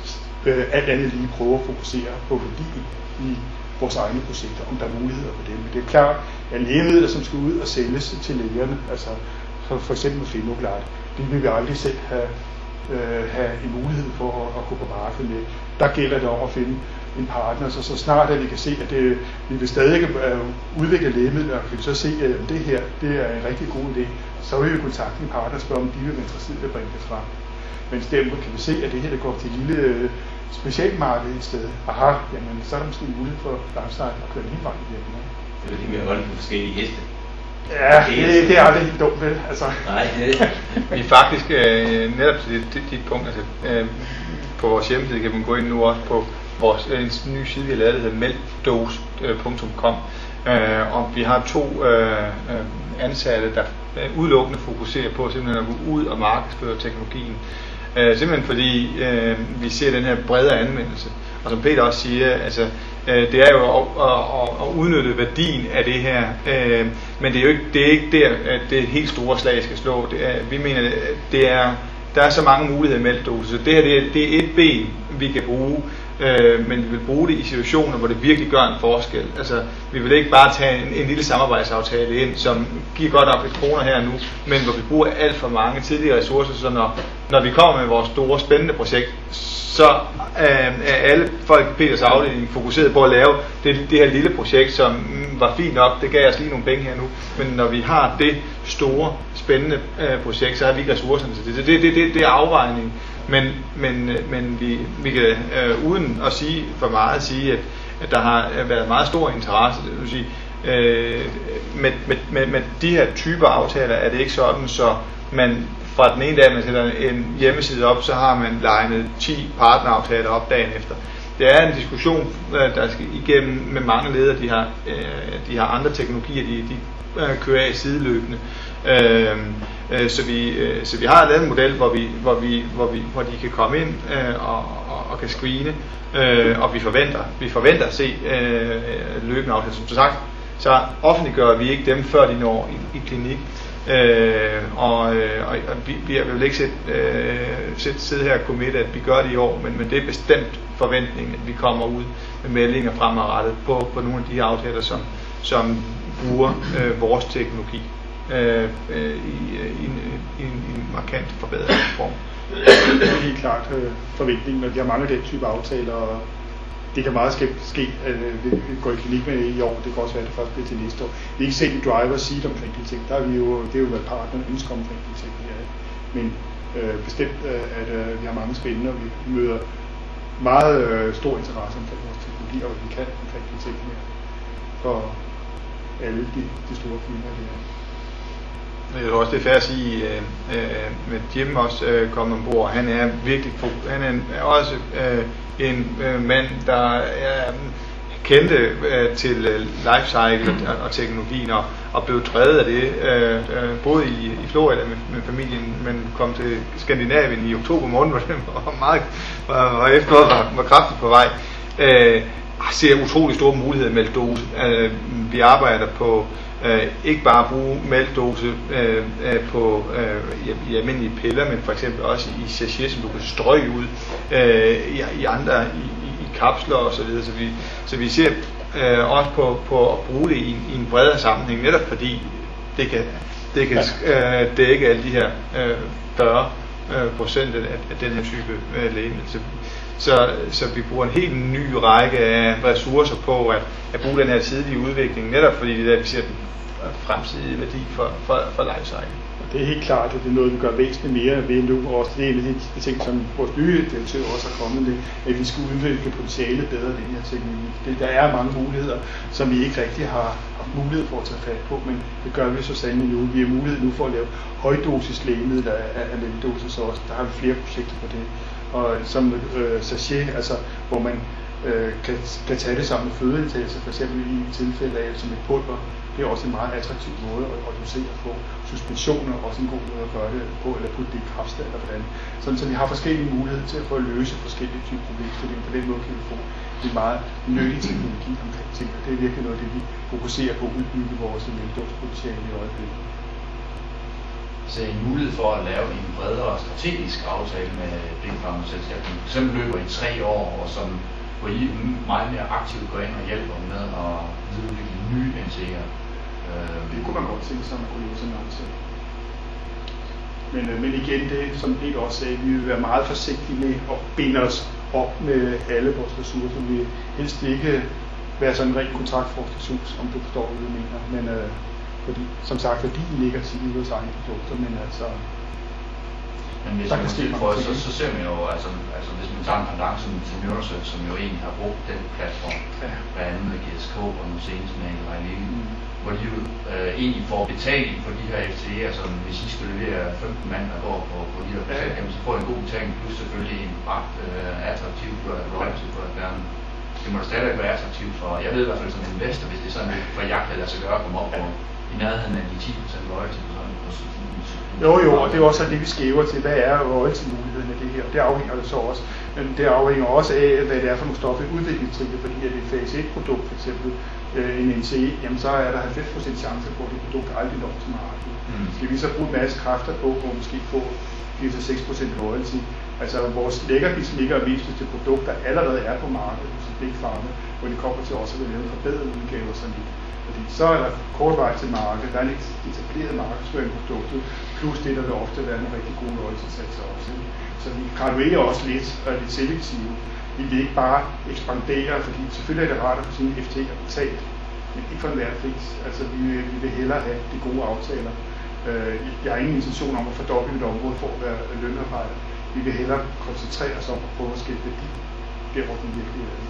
S2: øh, alt andet lige prøve at fokusere på værdien i vores egne projekter, om der er muligheder for det. Men det er klart, at lægemidler, som skal ud og sælges til lægerne, altså for, for eksempel Fenoglide, det vil vi aldrig selv have, øh, have en mulighed for at, at gå på markedet med. Der gælder det om at finde en partner, så, så snart at vi kan se, at det, vi vil stadig uh, udvikle lægemidler, og kan vi så se, at det her det er en rigtig god idé, så vil vi kontakte en partner og spørge, om de vil være interesseret i at bringe det frem. Men derimod kan vi se, at det her det går til et lille uh, specialmarked i stedet. Aha, jamen, så er der måske en mulighed for Lifestyle at køre en hel vej i virkeligheden.
S8: Det er det med at holde på forskellige heste.
S2: Ja, det, det er aldrig helt dumt, vel? Altså.
S8: Nej, det
S1: vi er faktisk øh, netop til dit, dit punkt, altså øh, på vores hjemmeside kan man gå ind nu også på vores en ny side, vi har lavet, der hedder meltdose punktum com, øh, og vi har to øh, ansatte, der udelukkende fokuserer på simpelthen at gå ud og markedsføre teknologien. Øh, simpelthen fordi øh, vi ser den her bredere anvendelse. Og som Peter også siger, altså, øh, det er jo at, at, at udnytte værdien af det her, øh, men det er jo ikke, det er ikke der, at det helt store slag skal slå. Det er, vi mener, det er, der er så mange muligheder i meltdose, så det her det er, det er et ben, vi kan bruge, øh, men vi vil bruge det i situationer, hvor det virkelig gør en forskel. Altså, vi vil ikke bare tage en, en lille samarbejdsaftale ind, som giver godt nok lidt kroner her nu, men hvor vi bruger alt for mange tidligere ressourcer, så når, når vi kommer med vores store spændende projekt, så øh, er alle folk i Peters afdeling fokuseret på at lave det, det her lille projekt, som mm, var fint nok, det gav os lige nogle penge her nu, men når vi har det store, spændende øh, projekt, så har vi ikke ressourcerne til det. Så det, det, det, det er afvejning, men, men, men vi, vi kan øh, uden at sige for meget sige, at, at der har været meget stor interesse, det vil sige, øh, med, med, med, med de her typer aftaler er det ikke sådan, så man fra den ene dag, man sætter en hjemmeside op, så har man legnet ti partneraftaler op dagen efter. Det det er en diskussion, der skal igennem med mange ledere, de har, de har andre teknologier, de, de kører af sideløbende. Øh, øh, så, vi, øh, så vi har lavet en model, hvor, vi, hvor, vi, hvor, vi, hvor de kan komme ind øh, og, og, og kan screene, øh, og vi forventer, vi forventer at se øh, løbende aftaler. Som sagt, så offentliggør vi ikke dem, før de når i, i klinik. Øh, og, øh, og, og vi, vi vil ikke sætte, øh, sætte, sidde her og committe, at vi gør det i år, men, men det er bestemt forventningen, at vi kommer ud med meldinger fremadrettet på, på nogle af de aftaler, som, som bruger øh, vores teknologi øh, øh, i, i, en, i, en, i en markant forbedret form.
S2: Det er helt klart øh, forventningen, og vi har mange af den type aftaler, og det kan meget ske, at vi går i klinik med i år. Det kan også være, at det først bliver til næste år. Vi er ikke set en driver seat omkring de ting. Der er vi jo, det er jo, hvad partnerne ønsker omkring de ting her. Men øh, bestemt, øh, at øh, vi har mange spændende, og vi møder meget øh, stor interesse omkring vores teknologi, og hvad vi kan omkring de ting her. For alle de, de store firmaer her.
S1: Jeg tror også, det er fair at sige, øh, med Jim også øh, kommet ombord. Han er virkelig, han er, en, er også øh, en øh, mand, der er kendte øh, til øh, lifecycle og, og teknologien, og, og blev drevet af det, øh, øh, både i, i Florida med, med familien, men kom til Skandinavien i oktober måned, hvor det var meget, og efteråret var, var kraftigt på vej. Øh, ser utrolig store muligheder i mælkedose. Øh, vi arbejder på øh, ikke bare at bruge mælkedose øh, på øh, i, i almindelige piller, men for eksempel også i sachet, som du kan strøge ud øh, i, i andre i, i, i kapsler og så videre. Så vi, så vi ser øh, også på, på at bruge det i, i en bredere sammenhæng, netop fordi det kan, det kan øh, dække alle de her øh, fyrre procent af, af den her type øh, lægemiddel. Så, så, så vi bruger en helt ny række af ressourcer på at, at bruge den her tidlige udvikling, netop fordi det er der, vi ser den fremtidige værdi for, for, for lifecycle.
S2: Det er helt klart, at det er noget, vi gør væsentligt mere ved nu, og også det er en af de ting, som vores nye direktør også har kommet med, at vi skal udvikle potentialet bedre af den her teknologi. Det, der er mange muligheder, som vi ikke rigtig har haft mulighed for at tage fat på, men det gør vi så sandelig nu. Vi har mulighed nu for at lave højdosis lægemiddel af, af lægedosis også. Der har vi flere projekter på det. Og som øh, sachet, altså hvor man øh, kan, kan tage det sammen med fødeindtagelse, for eksempel i tilfælde af som et pulver. Det er også en meget attraktiv måde at reducere på. Suspensioner er også en god måde at gøre det på, eller putte det i kraftstand eller hvordan. Sådan, så vi har forskellige muligheder til at få at løse forskellige typer problemstillinger. På den måde kan vi få en meget nyttig teknologi omkring ting. Det er virkelig noget af det, vi fokuserer på at udbygge vores mælkedåbspotentiale i øjeblikket.
S3: Så en mulighed for at lave en bredere strategisk aftale med Big Pharma-selskabet, som f.eks. løber i tre år, og som hvor I meget mere aktivt går ind og hjælper med at udvikle nye N C'er.
S2: Øh, det kunne man godt tænke sig, at man kunne lave sådan en aftale. Men, øh, men igen, det som Peter også sagde, vi vil være meget forsigtige med at binde os op med alle vores ressourcer. Vi vil helst ikke være sådan en ren kontraktforskningshus, om du forstår, hvad du mener. Men øh, fordi, som sagt, værdien ligger til vores egne produkter, men altså...
S3: Men hvis man stille for, så, så ser man jo, altså, altså hvis man tager en pendant som, som Neurosøf, som jo egentlig har brugt den platform, ja. Blandt andet med G S K og nu senest med Ejlene, mm. hvor de jo øh, egentlig får betaling for de her F T E'er, som hvis I skal levere femten mand, der går på, på de her betaling, ja. Så får I en god betaling, plus selvfølgelig en ret øh, attraktiv royalty for at være. Det må da stadig være attraktivt for, jeg ved i hvert fald som investor, hvis det er sådan, for jeg kan lade sig gøre at komme op på i nærheden af de ti procent royalty på sådan en procent.
S2: Jo, jo, og det er også det, vi skæver til. Hvad er royalty-muligheden af det her? Og det afhænger det så også. Men det afhænger også af, hvad det er for nogle stoffer i udviklingstrinnet, fordi at et fase et produkt, f.eks. Øh, en N C E, jamen så er der halvfems procent chance på, at det produkt aldrig når til markedet. Mm. Skal vi så bruge en masse kræfter på, og måske få fire til seks procent royalty? Altså vores lækkergismikker er vist til produkter, der allerede er på markedet hos Big Pharma, hvor de kommer til også at lave forbedrede udgaver sådan lidt. Fordi så er der kort vej til markedet, der er en etableret markedsføring på produktet, plus det, der vil ofte være nogle rigtig gode royalty-satser også. Så vi graduerer også lidt og er lidt selektive. Vi vil ikke bare ekspandere, fordi selvfølgelig er det rart at få sine F T E'er betalt, men ikke for enhver pris. Altså vi, vi vil hellere have de gode aftaler. Jeg har ingen intention om at fordoble et område for at være lønarbejder. Vi vil hellere koncentrere os om at prøve at skabe værdi, der hvor den virkelig er.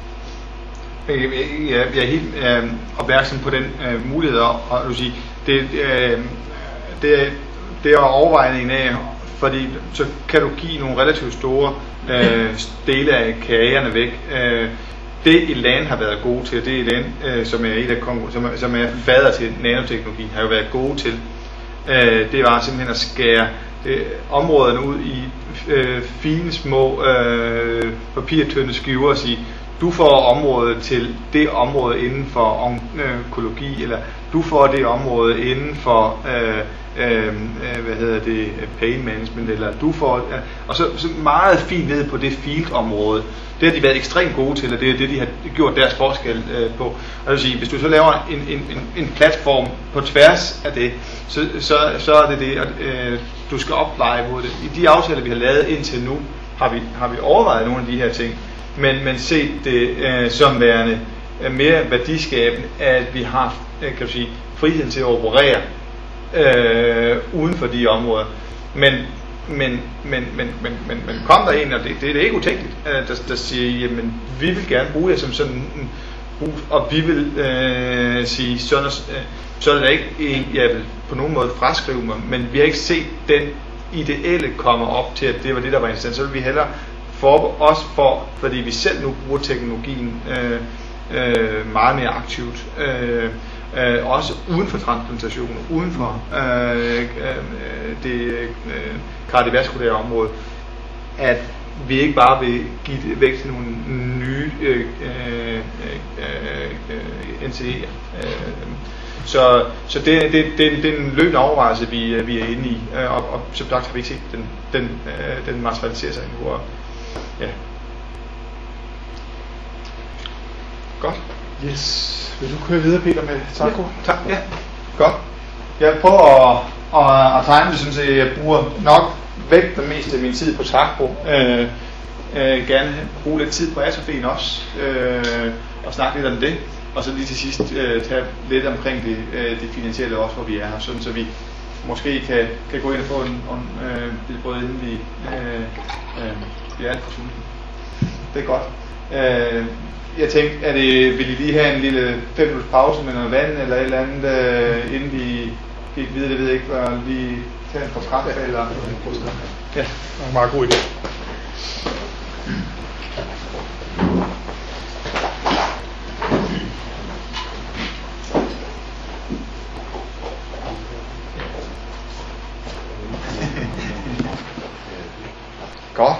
S1: Jeg er helt øh, opmærksom på den øh, mulighed, og du siger, det, øh, det, det er overvejningen af, fordi så kan du give nogle relativt store øh, dele af kagerne væk. Øh, det Elan har været gode til, det Elan, øh, som er et af konkur- som, er, som er fader til nanoteknologi, har jo været gode til. Øh, det var simpelthen at skære øh, områderne ud i øh, fine små øh, papirtynde skiver og sige, du får området til det område inden for onkologi, eller du får det område inden for øh, øh, hvad hedder det, pain management, eller du får, øh, og så, så meget fint ned på det field-område. Det har de været ekstremt gode til, og det er det, de har gjort deres forskel øh, på. Og det vil sige, hvis du så laver en, en, en, en platform på tværs af det, så, så, så er det det, at øh, du skal opleje mod det. I de aftaler, vi har lavet indtil nu, har vi, har vi overvejet nogle af de her ting, men, men set det øh, som værende øh, mere værdiskabende, at vi har øh, kan du sige, friheden til at operere øh, uden for de områder. Men Men, men, men, men, men, men kom der en, og det, det er ikke utænkeligt, der, der siger, jamen vi vil gerne bruge jer som sådan en hus, og vi vil øh, sige, sådan, øh, så er der ikke en, jeg vil på nogen måde fraskrive mig, men vi har ikke set den ideelle komme op til, at det var det, der var interessant. Så vil vi hellere for os for, fordi vi selv nu bruger teknologien øh, øh, meget mere aktivt, øh, Øh, også uden for transplantation, uden for øh, øh, det øh, kardiovaskulære område, at vi ikke bare vil give det væk til nogle nye øh, øh, øh, N C E'er. Øh, så så det, det, det, det er en løbende overvejelse, vi, vi er inde i, øh, og, og som sagt har vi ikke set den, den, øh, den materialiserer sig endnu. Og, ja. Godt.
S2: Yes. Vil du køre videre, Peter, med taco?
S1: Ja, tak. Ja, godt. Jeg prøver at, at, at tegne det, synes jeg, jeg bruger nok væk det meste af min tid på taco. Øh, øh, gerne bruge lidt tid på atrofen også, øh, og snakke lidt om det. Og så lige til sidst øh, tage lidt omkring det, øh, det finansielle også, hvor vi er her, sådan så vi måske kan, kan gå ind og få en, en øh, både inden vi øh, øh, bliver alt for sulten. Det er godt. Øh, Jeg tænkte, at det, ville I lige have en lille fem minutters pause med noget vand eller et eller andet, øh, inden vi gik videre, det ved jeg ikke, og lige tage en kop kaffe eller... Ja,
S2: det er en meget god idé.
S1: Godt.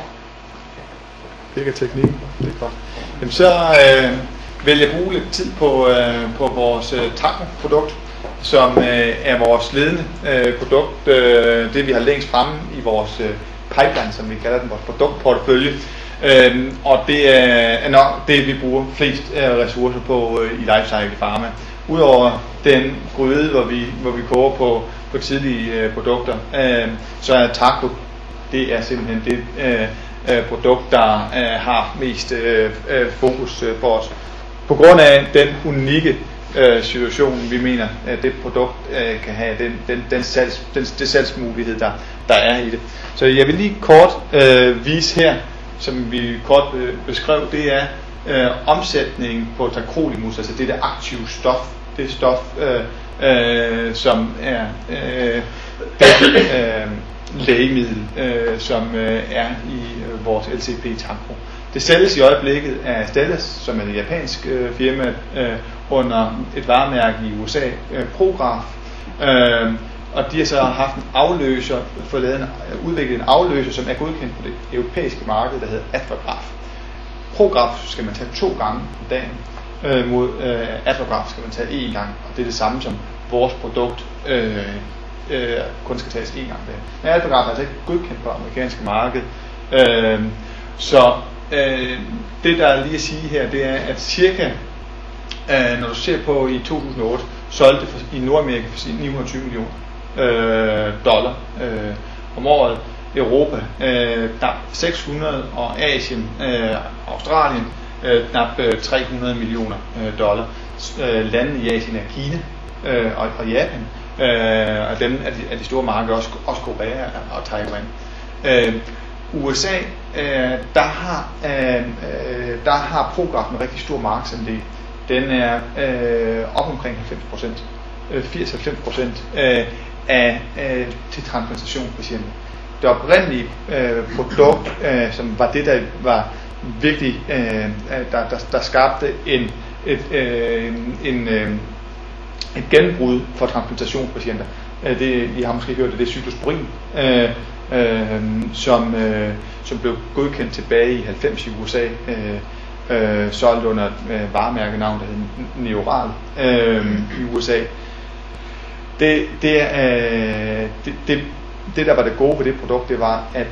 S1: Det er teknikken. Det er godt. Jamen, så øh, vil jeg bruge lidt tid på, øh, på vores øh, taco-produkt, som øh, er vores ledende øh, produkt. Øh, det vi har længst fremme i vores øh, pipeline, som vi kalder den, vores produktportefølje. Øh, og det er, er nok det, vi bruger flest øh, ressourcer på øh, i Lifecycle Pharma. Udover den gryde, hvor vi, hvor vi koger på, på tidlige øh, produkter, øh, så er taco, det er simpelthen det øh, øh, produkt, der øh, har mest øh, øh, fokus øh, på os. På grund af den unikke øh, situation, vi mener, at det produkt øh, kan have, den, den, den, salgs, den det salgsmulighed, der, der er i det. Så jeg vil lige kort øh, vise her, som vi kort øh, beskrev, det er øh, omsætningen på tacrolimus, altså det der aktive stof, det stof, øh, øh, som er øh, det øh, lægemiddel, øh, som øh, er i øh, vores L C P Tacro. Det sælges i øjeblikket af Stellas, som er et japansk øh, firma, øh, under et varemærke i U S A, øh, Prograf. Øh, og de har så haft en afløser, fået lavet en, udviklet en afløser, som er godkendt på det europæiske marked, der hedder Atrograf. Prograf skal man tage to gange om dagen, øh, mod øh, Atrograf skal man tage én gang, og det er det samme som vores produkt øh, øh, kun skal tages én gang om dagen. Men Atrograf er altså ikke godkendt på det amerikanske marked, øh, så øh, det der er lige at sige her, det er at cirka, øh, når du ser på i to tusind og otte, solgte i Nordamerika for ni hundrede og tyve millioner øh, dollar øh, om året. Europa øh, knap seks hundrede, og Asien, øh, Australien øh, knap øh, tre hundrede millioner øh, dollar. Øh, landene i Asien er Kina øh, og, og Japan, øh, og dem er de, er de store markeder, også, også Korea og Taiwan. Øh, U S A, øh, der har øh, der har Prograf en rigtig stor markedsandel. Den er øh, op omkring halvfems procent, øh, firs til halvfems procent øh, af, øh, til transplantationspatienter. det oprindelige øh, produkt, øh, som var det, der var virkelig, øh, der, der, der skabte en, et, øh, en, øh, et gennembrud for transplantationspatienter. Øh, det, I har måske hørt det, det er cyclosporin, øh, øh, som, øh, som blev godkendt tilbage i halvfems i U S A, øh, øh, solgt under øh, varemærkenavn, der hed Neoral øh, i U S A. Det, det, øh, det, det, det, der var det gode ved det produkt, det var, at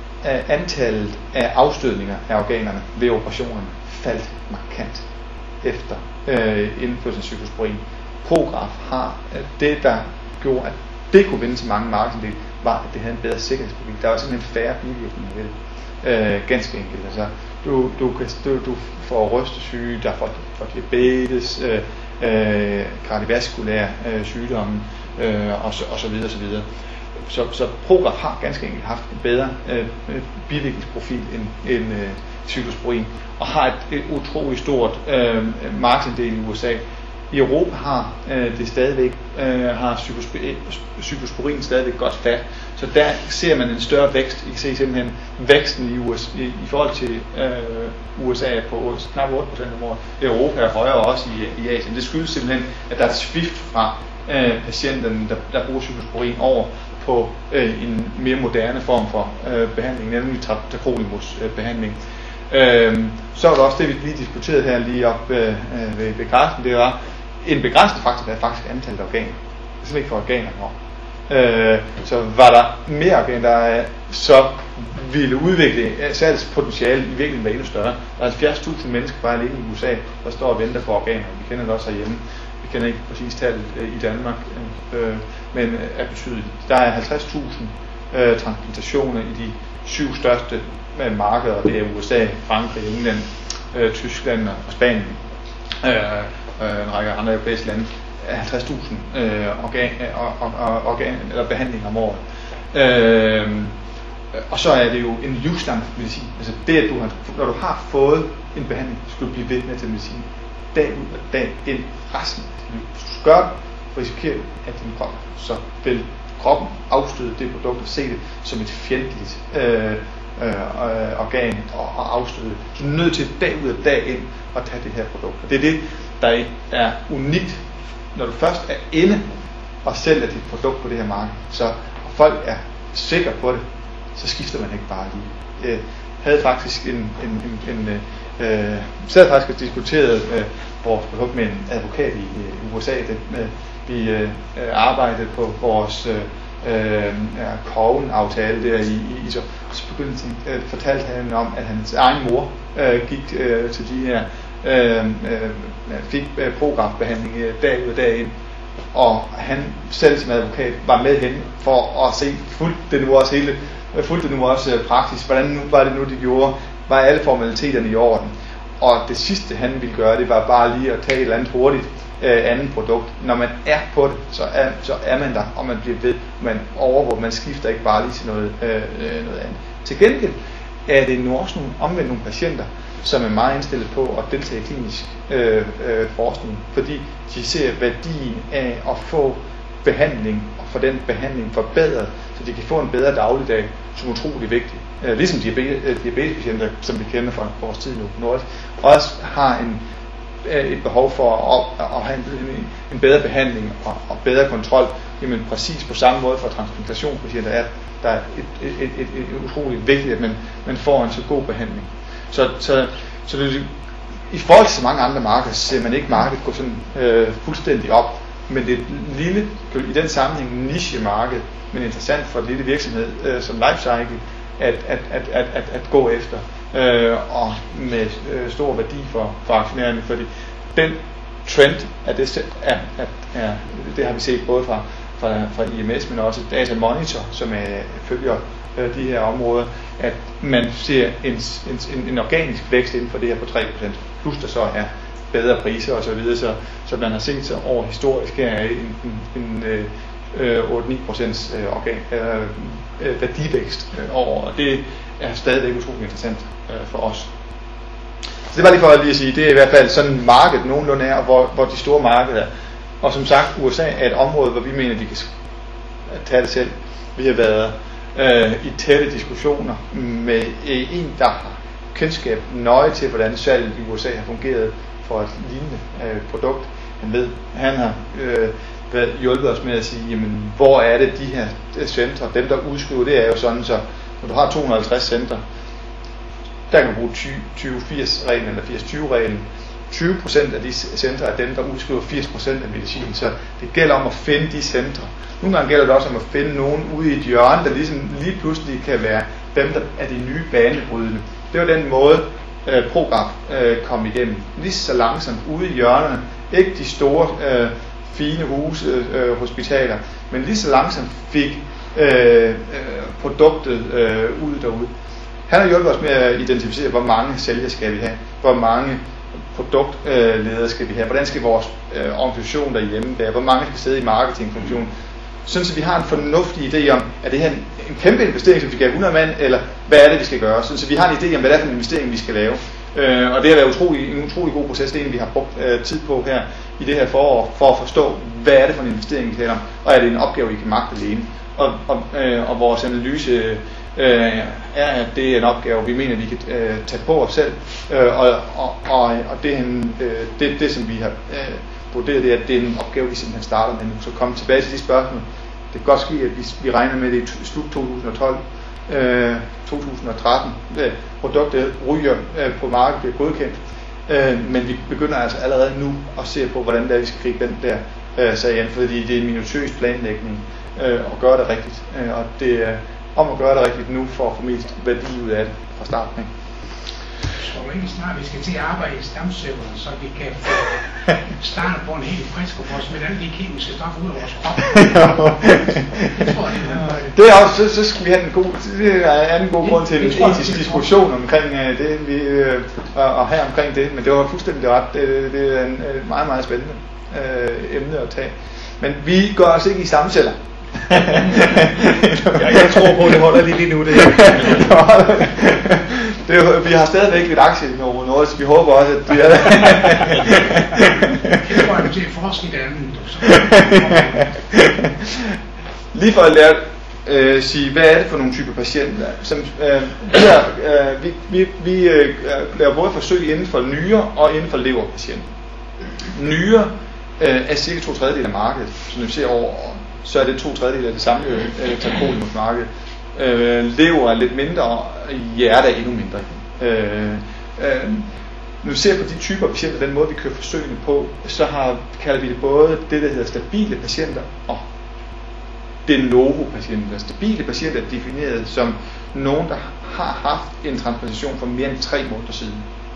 S1: antallet af afstødninger af organerne ved operationerne faldt markant efter øh, indførelsen af cyclosporin. Prograf har det, der gjorde, at det kunne vinde så mange markedsandele, var, at det havde en bedre sikkerhedsprofil. Der var simpelthen færre bivirkninger ved det. Øh, ganske enkelt. Altså, du, du, kan, du, du får rystesyge, der får, får diabetes, øh, øh, kardiovaskulære øh, sygdomme, øh, og, så, og så videre, og så videre. Så, så Prograf har ganske enkelt haft en bedre øh, bivirkningsprofil end, end øh, cyclosporin, og har et, et utroligt stort øh, markedsandel i U S A. I Europa har øh, det stadigvæk øh, har cyclosporin, cyclosporin stadigvæk godt fat, så der ser man en større vækst. I kan se simpelthen væksten i, U S, i, i forhold til øh, U S A på knap otte procent om året. Europa er højere også i, i Asien. Det skyldes simpelthen, at der er et skift fra øh, patienterne, der, der bruger cyclosporin over på øh, en mere moderne form for øh, behandling, nemlig tacrolimus øh, behandling. Øh, så var der også det, vi lige diskuterede her lige op øh, ved begrænsningen, det var en begrænsende faktor, der er faktisk antallet af organer. Det er simpelthen ikke for organer over. Øh, så var der mere organer, der så ville udvikle salgspotentiale i virkeligheden var endnu større. Der er halvfjerds tusind mennesker bare alene i U S A, der står og venter på organer. Vi kender det også herhjemme. Vi kender ikke præcis tallet øh, i Danmark, øh, men øh, er betydeligt. Der er halvtreds tusind øh, transplantationer i de syv største øh, markeder. Det er U S A, Frankrig, England, øh, Tyskland og Spanien. Øh, øh, en række andre europæiske lande. halvtreds tusind øh, organ, or, or, organ, eller behandlinger om året. Øh, og så er det jo en livslang medicin. Altså det, at du har, når du har fået en behandling, skal du blive ved med til medicin. Dag ud og dag ind resten af dit liv. Hvis du gør det, risikerer du, at din krop, så vil kroppen afstøde det produkt og se det som et fjendtligt øh, øh, organ og, og afstøde det. Så du er nødt til dag ud og dag ind at tage det her produkt. Og det er det, der er unikt, når du først er inde og sælger dit produkt på det her marked, så og folk er sikre på det, så skifter man ikke bare lige. Jeg havde faktisk en, en, en, en øh, sad faktisk og diskuterede øh, vores produkt med en advokat i øh, U S A. Det, øh, vi øh, arbejdede på vores øh, øh, Coven-aftale der i, i så, så begyndte han, øh, fortalte han om, at hans egen mor øh, gik øh, til de her øh, øh, fik øh, Prograf-behandling øh, dag ud og dag ind, og han selv som advokat var med hen for at se fuldt det nu også hele fuldt det nu også øh, praksis, hvordan nu var det nu de gjorde, var alle formaliteterne i orden, og det sidste han ville gøre, det var bare lige at tage et eller andet hurtigt øh, andet produkt. Når man er på det, så er, så er man der, og man bliver ved, man overvåger, man skifter ikke bare lige til noget, øh, noget andet. Til gengæld er det nu også nogle omvendt nogle patienter, som er meget indstillet på at deltage i klinisk øh, øh, forskning, fordi de ser værdien af at få behandling og få den behandling forbedret, så de kan få en bedre dagligdag, som er utrolig vigtigt. Øh, ligesom diabetes, diabetespatienter, som vi kender fra vores tid nu, også, også har en, øh, et behov for at, at have en, en bedre behandling og, og bedre kontrol. Jamen præcis på samme måde for transplantationspatienter er der er et, et, et, et, et utroligt vigtigt, at man, man får en så god behandling. Så, så, så det, i forhold til så mange andre markeder, ser man ikke markedet gå sådan øh, fuldstændig op, men det er et lille, i den sammenhæng niche-marked, men interessant for en lille virksomhed øh, som Lifecycle at, at, at, at, at, at gå efter, øh, og med øh, stor værdi for, for aktionærerne, fordi den trend, at det, er, at, er, det har vi set både fra, fra, fra I M S, men også Data Monitor, som er, følger øh, de her områder, at man ser en, en, en organisk vækst inden for det her på tre procent, plus der så er bedre priser og så videre, så, så man har set så over historisk her en, en, en øh, otte til ni procent øh, organ, øh, værdivækst øh, over, og det er stadigvæk utroligt interessant øh, for os. Så det var lige for at lige at sige, det er i hvert fald sådan markedet nogenlunde er, hvor, hvor de store markeder er. Og som sagt, U S A er et område, hvor vi mener, de kan tage det selv. Vi har været øh, i tætte diskussioner med øh, en, der har kendskab nøje til, hvordan salget i U S A har fungeret for et lignende øh, produkt. Han ved, han har øh, været hjulpet os med at sige, jamen, hvor er det de her centre, dem der udskriver, det er jo sådan, så når du har to hundrede og halvtreds centre, der kan du bruge tyve firs reglen eller firs tyve reglen. tyve procent af de centre er dem, der udskriver firs procent af medicin, så det gælder om at finde de centre. Nogle gange gælder det også om at finde nogen ude i et hjørne, der ligesom lige pludselig kan være dem, der er de nye banebrydende. Det var den måde, øh, Prograf øh, kom igennem. Lige så langsomt ude i hjørnerne. Ikke de store, øh, fine huse, øh, hospitaler, men lige så langsomt fik øh, øh, produktet øh, ud derude. Han har hjulpet os med at identificere, hvor mange sælgere skal vi have, hvor mange produktledere skal vi have, hvordan skal vores øh, organisation derhjemme være, hvor mange skal sidde i marketingfunktionen, sådan så vi har en fornuftig idé om, er det her en, en kæmpe investering, som vi skal have hundrede mand, eller hvad er det, vi skal gøre, sådan så vi har en idé om, hvad det er for en investering, vi skal lave. Øh, og det har været utrolig, en utrolig god proces, det er en, vi har brugt øh, tid på her i det her forår, for at forstå, hvad er det for en investering, vi taler om, og er det en opgave, vi kan magte alene. Og, og, øh, og vores analyse øh, er, at det er en opgave, vi mener, vi kan øh, tage på os selv, øh, og, og, og, og det, øh, det, det, som vi har øh, vurderet, det er, at det er en opgave, vi simpelthen starter med nu. Så komme tilbage til de spørgsmål. Det kan godt ske, at vi, vi regner med det i slut to tusind og tolv, øh, to tusind og tretten. Det, produktet ryger øh, på markedet, bliver godkendt, øh, men vi begynder altså allerede nu at se på, hvordan det er, vi skal gribe den der øh, sag ind, fordi det er en minutiøs planlægning øh, og gøre det rigtigt. Øh, og det er om at gøre det rigtigt nu, for at få mest værdi ud af det fra starten. Ikke?
S4: Så rigtig snart vi skal til at arbejde i stamcellerne, så vi kan få startet på en helt frisk og få smidt alle de kemiske stoffer ud af vores krop. Jeg tror, det er
S1: det er også, så, så skal vi have en god, det er en god grund til en etisk diskussion omkring uh, det, vi uh, og her omkring det, men det var fuldstændig ret. Det, det er en uh, meget, meget spændende uh, emne at tage. Men vi går altså ikke i stamceller.
S2: jeg, jeg tror på, at det holder lige nu. Det,
S1: det er, vi har stadigvæk lidt aktie i Novo Nordisk, så vi håber også, at det er
S4: det. Jeg tror, at du til at forske i det andet.
S1: Lige for at lære øh, sige, hvad er det for nogle typer patienter? Som, øh, vi, har, øh, vi, vi, vi øh, laver både forsøg inden for nyrer og inden for leverpatienter. Nyrer øh, er cirka to tredjedel af markedet, så når vi ser over, så er det to tredjedel af det samlede øh, tacrolimus-marked. Øh, lever er lidt mindre, og hjerte er endnu mindre. Øh, øh, når vi ser på de typer af patienter, den måde vi kører forsøgene på, så har, kalder vi det både det, der hedder stabile patienter og de novo patienter. Stabile patienter er defineret som nogen, der har haft en transplantation for mere end tre måneder siden.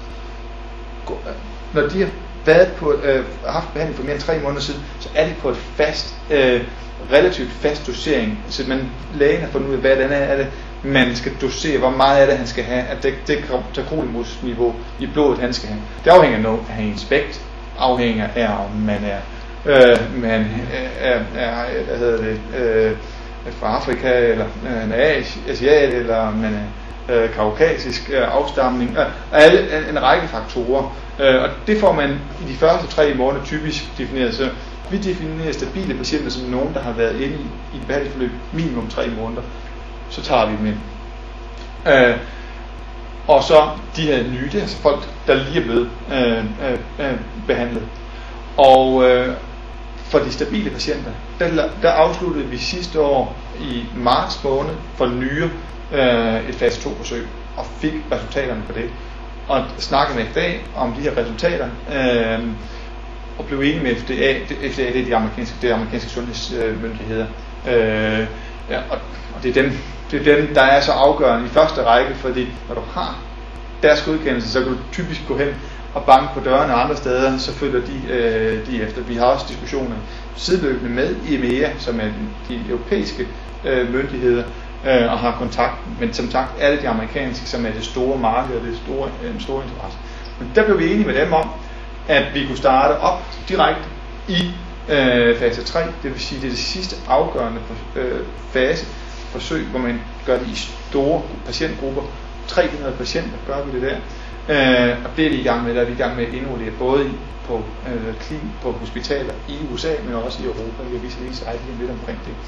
S1: Når de har været på, øh, haft behandling for mere end tre måneder siden, så er de på et fast, øh, relativt fast dosering. Så man, lægen har fundet ud af, hvad den er, er det, man skal dosere, hvor meget af det, han skal have, at det, det tacrolimus-niveau i blodet, han skal have. Det afhænger af ens vægt, afhænger af, om man er Øh, man er, er, hvad hedder det, øh, fra Afrika, eller øh, asiat, eller man er øh, kaukasisk øh, afstamning, øh, alle en, en række faktorer. Øh, og det får man i de første tre måneder typisk defineret. Så vi definerer stabile patienter som nogen, der har været inde i, i et behandlingsforløb minimum tre måneder. Så tager vi dem ind. Øh, og så de her nye, det er altså folk, der lige er blevet øh, øh, øh, behandlet. Og øh, for de stabile patienter, der, der afsluttede vi sidste år i marts måned for nyere øh, et fase to forsøg og fik resultaterne på det. Og snakkede med F D A om de her resultater øh, og blev enige med F D A. F D A det er de amerikanske, det er amerikanske sundhedsmyndigheder. Øh, ja, og, og det er dem, det er dem, der er så afgørende i første række, fordi når du har deres godkendelse, så kan du typisk gå hen og banke på dørene og andre steder, så følger de, øh, de efter. Vi har også diskussioner sideløbende med I M E A, som er de europæiske øh, myndigheder, øh, og har kontakt, men som sagt er det de amerikanske, som er det store marked og det store, øh, store interesse. Men der blev vi enige med dem om, at vi kunne starte op direkte i øh, fase tre, det vil sige, det er det sidste afgørende øh, fase forsøg, hvor man gør det i store patientgrupper. tre hundrede patienter gør vi det der. Uh, og det er vi i gang med, der er vi i gang med at indrullere både på, uh, klin, på hospitaler i U S A, men også i Europa. Vi har vist lige sejt lidt omkring det.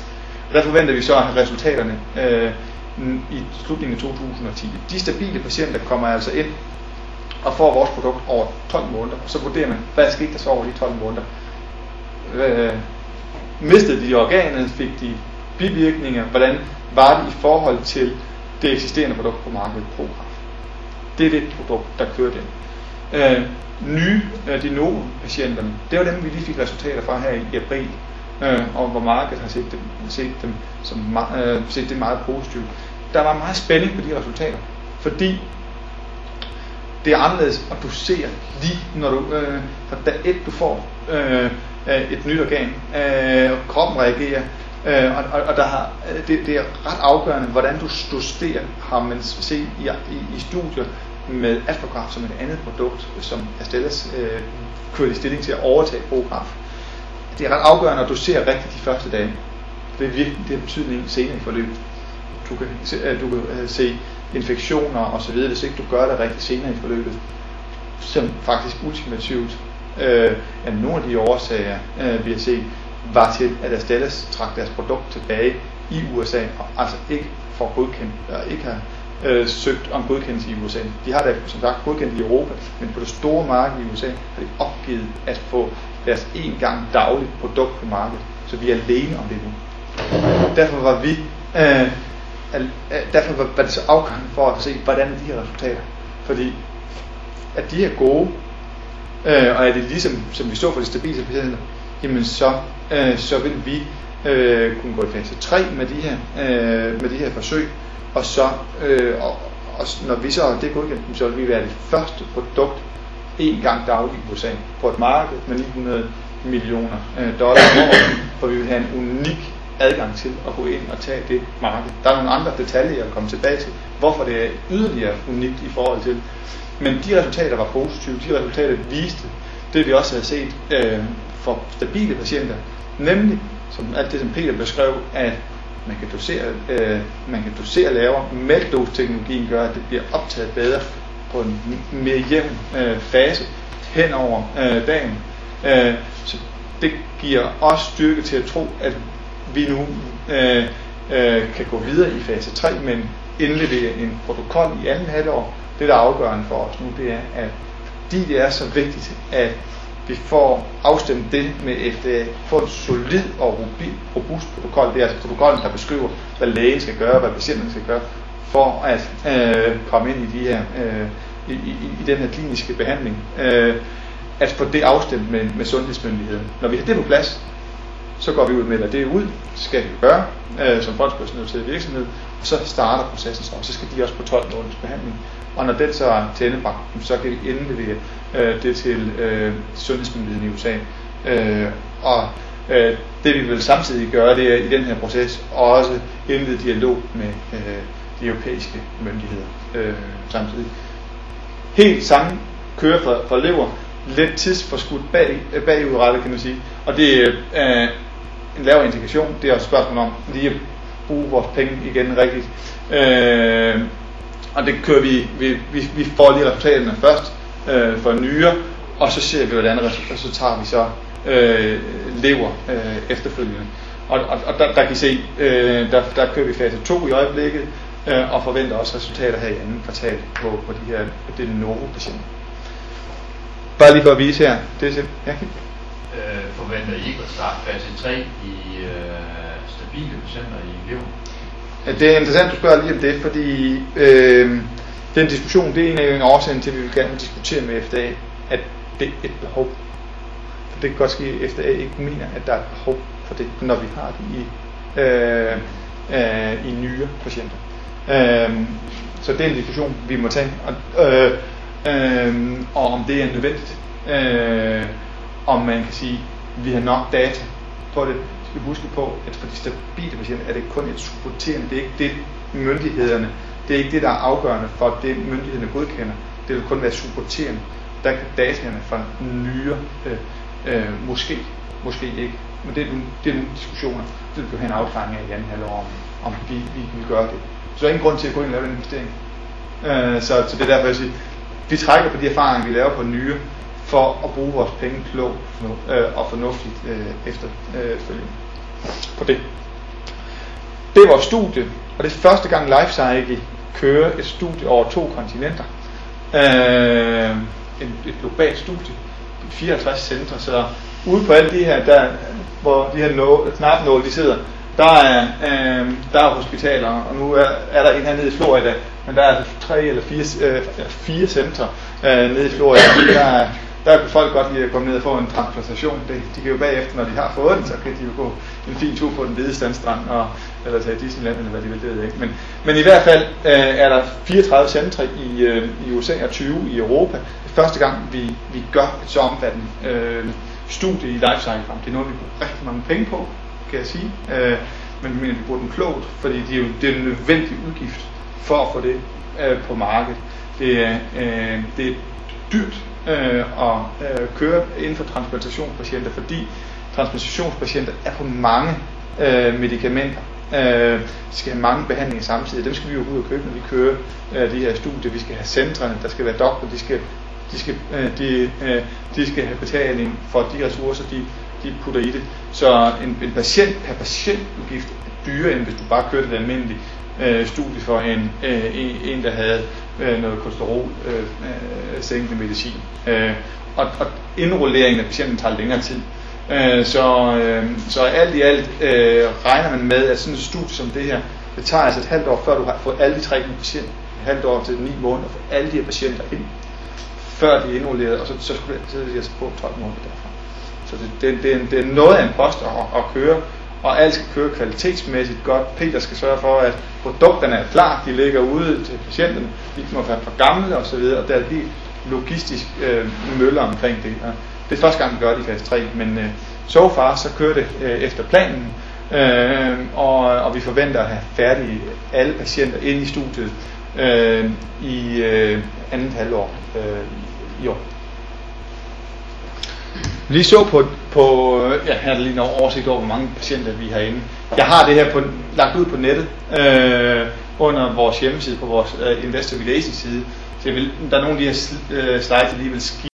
S1: Der forventer vi så at have resultaterne øh, i slutningen af to tusind og ti. De stabile patienter kommer altså ind og får vores produkt over tolv måneder, og så vurderer man, hvad skete der så over de tolv måneder. Øh, mistede de organet, fik de bivirkninger, hvordan var det i forhold til det eksisterende produkt på markedet, Prograf. Det er det produkt, der kører den. Øh, nye øh, de novo patienterne, det var dem, vi lige fik resultater fra her i april, øh, og hvor markedet har set dem, set dem som øh, set det meget positivt. Der var meget spænding på de resultater, fordi det er anderledes at du ser lige når du øh, fra dag et du får øh, et nyt organ, øh, og kroppen reagerer, øh, og, og, og der har, det, det er ret afgørende, hvordan du justerer, har man set i, i, i studier med Astrograf som et andet produkt, som Astellas øh, kørt i stilling til at overtage Prograf. Det er ret afgørende, at du ser rigtigt de første dage. Det er virkelig det har betydning senere i forløbet. Du kan, du kan se infektioner og så videre, hvis ikke du gør det rigtigt senere i forløbet, som faktisk ultimativt øh, at nogle af de årsager, øh, vi har set, var til, at Astellas trak deres produkt tilbage i U S A, og altså ikke får godkendt, eller ikke har øh, søgt om godkendelse i U S A. De har da som sagt godkendt i Europa, men på det store marked i U S A har de opgivet at få deres en gang dagligt produkt på markedet, så vi er alene om det nu. Derfor var vi øh, derfor var, var det så afgørende for at se, hvordan er de her resultater. Fordi at de er gode, øh, og er det ligesom, som vi så for de stabile patienter, jamen så, øh, så vil vi øh, kunne gå i fase tre med de her, øh, med de her forsøg, og så, øh, og, og når vi så det er godkendt, så vil vi være det første produkt en gang dagligt i U S A på et marked med ni hundrede millioner øh, dollars om året, for vi vil have en unik adgang til at gå ind og tage det marked. Der er nogle andre detaljer at komme tilbage til, hvorfor det er yderligere unikt i forhold til. Men de resultater var positive, de resultater viste det, vi også havde set øh, for stabile patienter, nemlig, som alt det, som Peter beskrev, at man kan dosere, øh, man kan dosere lavere, mælkedosteknologien gør, at det bliver optaget bedre på en mere jævn øh, fase hen over øh, dagen. Øh, så det giver os styrke til at tro, at vi nu øh, øh, kan gå videre i fase tre, men indlevere en protokol i anden halvår. Det, der er afgørende for os nu, det er, at fordi det er så vigtigt, at vi får afstemt det med F D A, får en solid og robust protokol. Det er altså protokollen, der beskriver, hvad lægen skal gøre, hvad patienten skal gøre, for at øh, komme ind i de her øh, i, i, i den her kliniske behandling. Øh, at få det afstemt med, med sundhedsmyndigheden. Når vi har det på plads, så går vi ud med, at det er ud, skal vi gøre, øh, som fondspersonaliseret virksomhed, og så starter processen så, og så skal de også på tolv måneders behandling. Og når den så er tændebragt, så kan vi indlevere øh, det til øh, sundhedsmyndigheden i U S A. Øh, og øh, det vi vil samtidig gøre, det er i den her proces også indlede dialog med øh, de europæiske myndigheder øh, samtidig. Helt samme kører for, for lever, lidt tidsforskudt bag, bagudrettet, kan man sige. Og det er øh, en lavere indikation. Det er også et spørgsmål om lige at bruge vores penge igen rigtigt. Øh, og det kører vi, vi, vi, vi får lige resultaterne først øh, for nyere, og så ser vi, hvordan resultat, og så tager vi så øh, lever øh, efterfølgende. Og, og, og der, der kan I se, øh, der, der kører vi fase to i øjeblikket, øh, og forventer også resultater her i anden kvartal på, på de her de Novo-patienter. Bare lige for at vise her. Det er simpelthen. Ja.
S3: Øh, forventer I ikke at starte fase tre i øh, stabile patienter i lever?
S1: Ja, det er interessant, du spørger lige om det, fordi øh, den diskussion, det er en af en årsagen til, at vi vil gerne diskutere med F D A, at det er et behov. For det kan godt ske, at F D A ikke mener, at der er et behov for det, når vi har det i, øh, øh, i nyere patienter. Øh, så det er en diskussion, vi må tage. Og, øh, Øh, og om det er nødvendigt, øh, om man kan sige, at vi har nok data på det. Vi skal huske på, at for de stabile patienter er det kun et supporterende, det er ikke det myndighederne, det er ikke det, der er afgørende for det, myndighederne godkender. Det vil kun være supporterende. Der kan dataerne fra nyere, øh, øh, måske, måske ikke, men det er, det er nogle diskussioner, det vil vi have en afklaring af i anden halvår, om, om vi, vi vil gøre det. Så der er ingen grund til at gå ind og lave den investering. Øh, så, så det er derfor, jeg siger, vi trækker på de erfaringer, vi laver på nyere, for at bruge vores penge klogt øh, og fornuftigt øh, efterfølgende øh, på det. Det er vores studie, og det er første gang Lifecycle kører et studie over to kontinenter. Øh, en, et globalt studie, fireoghalvtreds centre, så ude på alle de her, der, hvor de her nå, knapnåle de sidder, der er, øh, der er hospitaler, og nu er, er der en her nede i Florida, men der er tre eller fire, øh, fire centre øh, nede i Florida. Der er, der kan folk godt lide at komme ned og få en transplantation. Det, de kan jo bagefter, når de har fået den, så kan de jo gå en fin tur på den hvide sandstrand, og, eller tage Disneyland, eller hvad de vil, det ved jeg ikke. Men, men i hvert fald øh, er der fireogtredive centre i, øh, i U S A og tyve i Europa. Det er første gang, vi, vi gør et så omfattende øh, studie i Lifecycle. Det er noget, vi bruger rigtig mange penge på, kan jeg sige. Øh, men vi mener, vi bruger den klogt, fordi det er jo det er en nødvendig udgift for at få det øh, på markedet. Det er, øh, det er dyrt øh, at øh, køre inden for transplantationspatienter, fordi transplantationspatienter er på mange øh, medicamenter. Øh, skal have mange behandlinger samtidig. Dem skal vi jo ud og købe, når vi kører øh, de her studier. Vi skal have centrene, der skal være doktor, de skal, de skal, øh, de, øh, de skal have betaling for de ressourcer, de, de putter i det. Så en, en patient per patientudgift er dyrere, end hvis du bare kørte et almindeligt øh, studie for en, øh, en, der havde øh, noget kolesterol øh, øh, sænkende medicin. Øh, og, og indrulleringen af patienten tager længere tid. Øh, så, øh, så alt i alt øh, regner man med, at sådan et studie som det her, det tager altså et halvt år, før du har fået alle de tre patienter, et halvt år til ni måneder, at få alle de her patienter ind, før de er indrulleret, og så, så skulle det, så det altså på tolv måneder derfra. Så det, det, det, det er noget af en post at, at køre, og alt skal køre kvalitetsmæssigt godt. Peter skal sørge for, at produkterne er klar, de ligger ude til patienten, de må være for gamle osv., og der er helt logistisk øh, møller omkring det. Ja. Det er første gang, vi gør det i fase tre, men øh, so far så kører det øh, efter planen, øh, og, og vi forventer at have færdige alle patienter inde i studiet øh, i øh, andet halvår øh, i år. Lige så på, på ja, her er der lige en oversigt over, hvor mange patienter vi har inde. Jeg har det her på, lagt ud på nettet øh, under vores hjemmeside, på vores øh, Investor Relations side. Så jeg vil, der er nogle af de her slides, jeg lige vil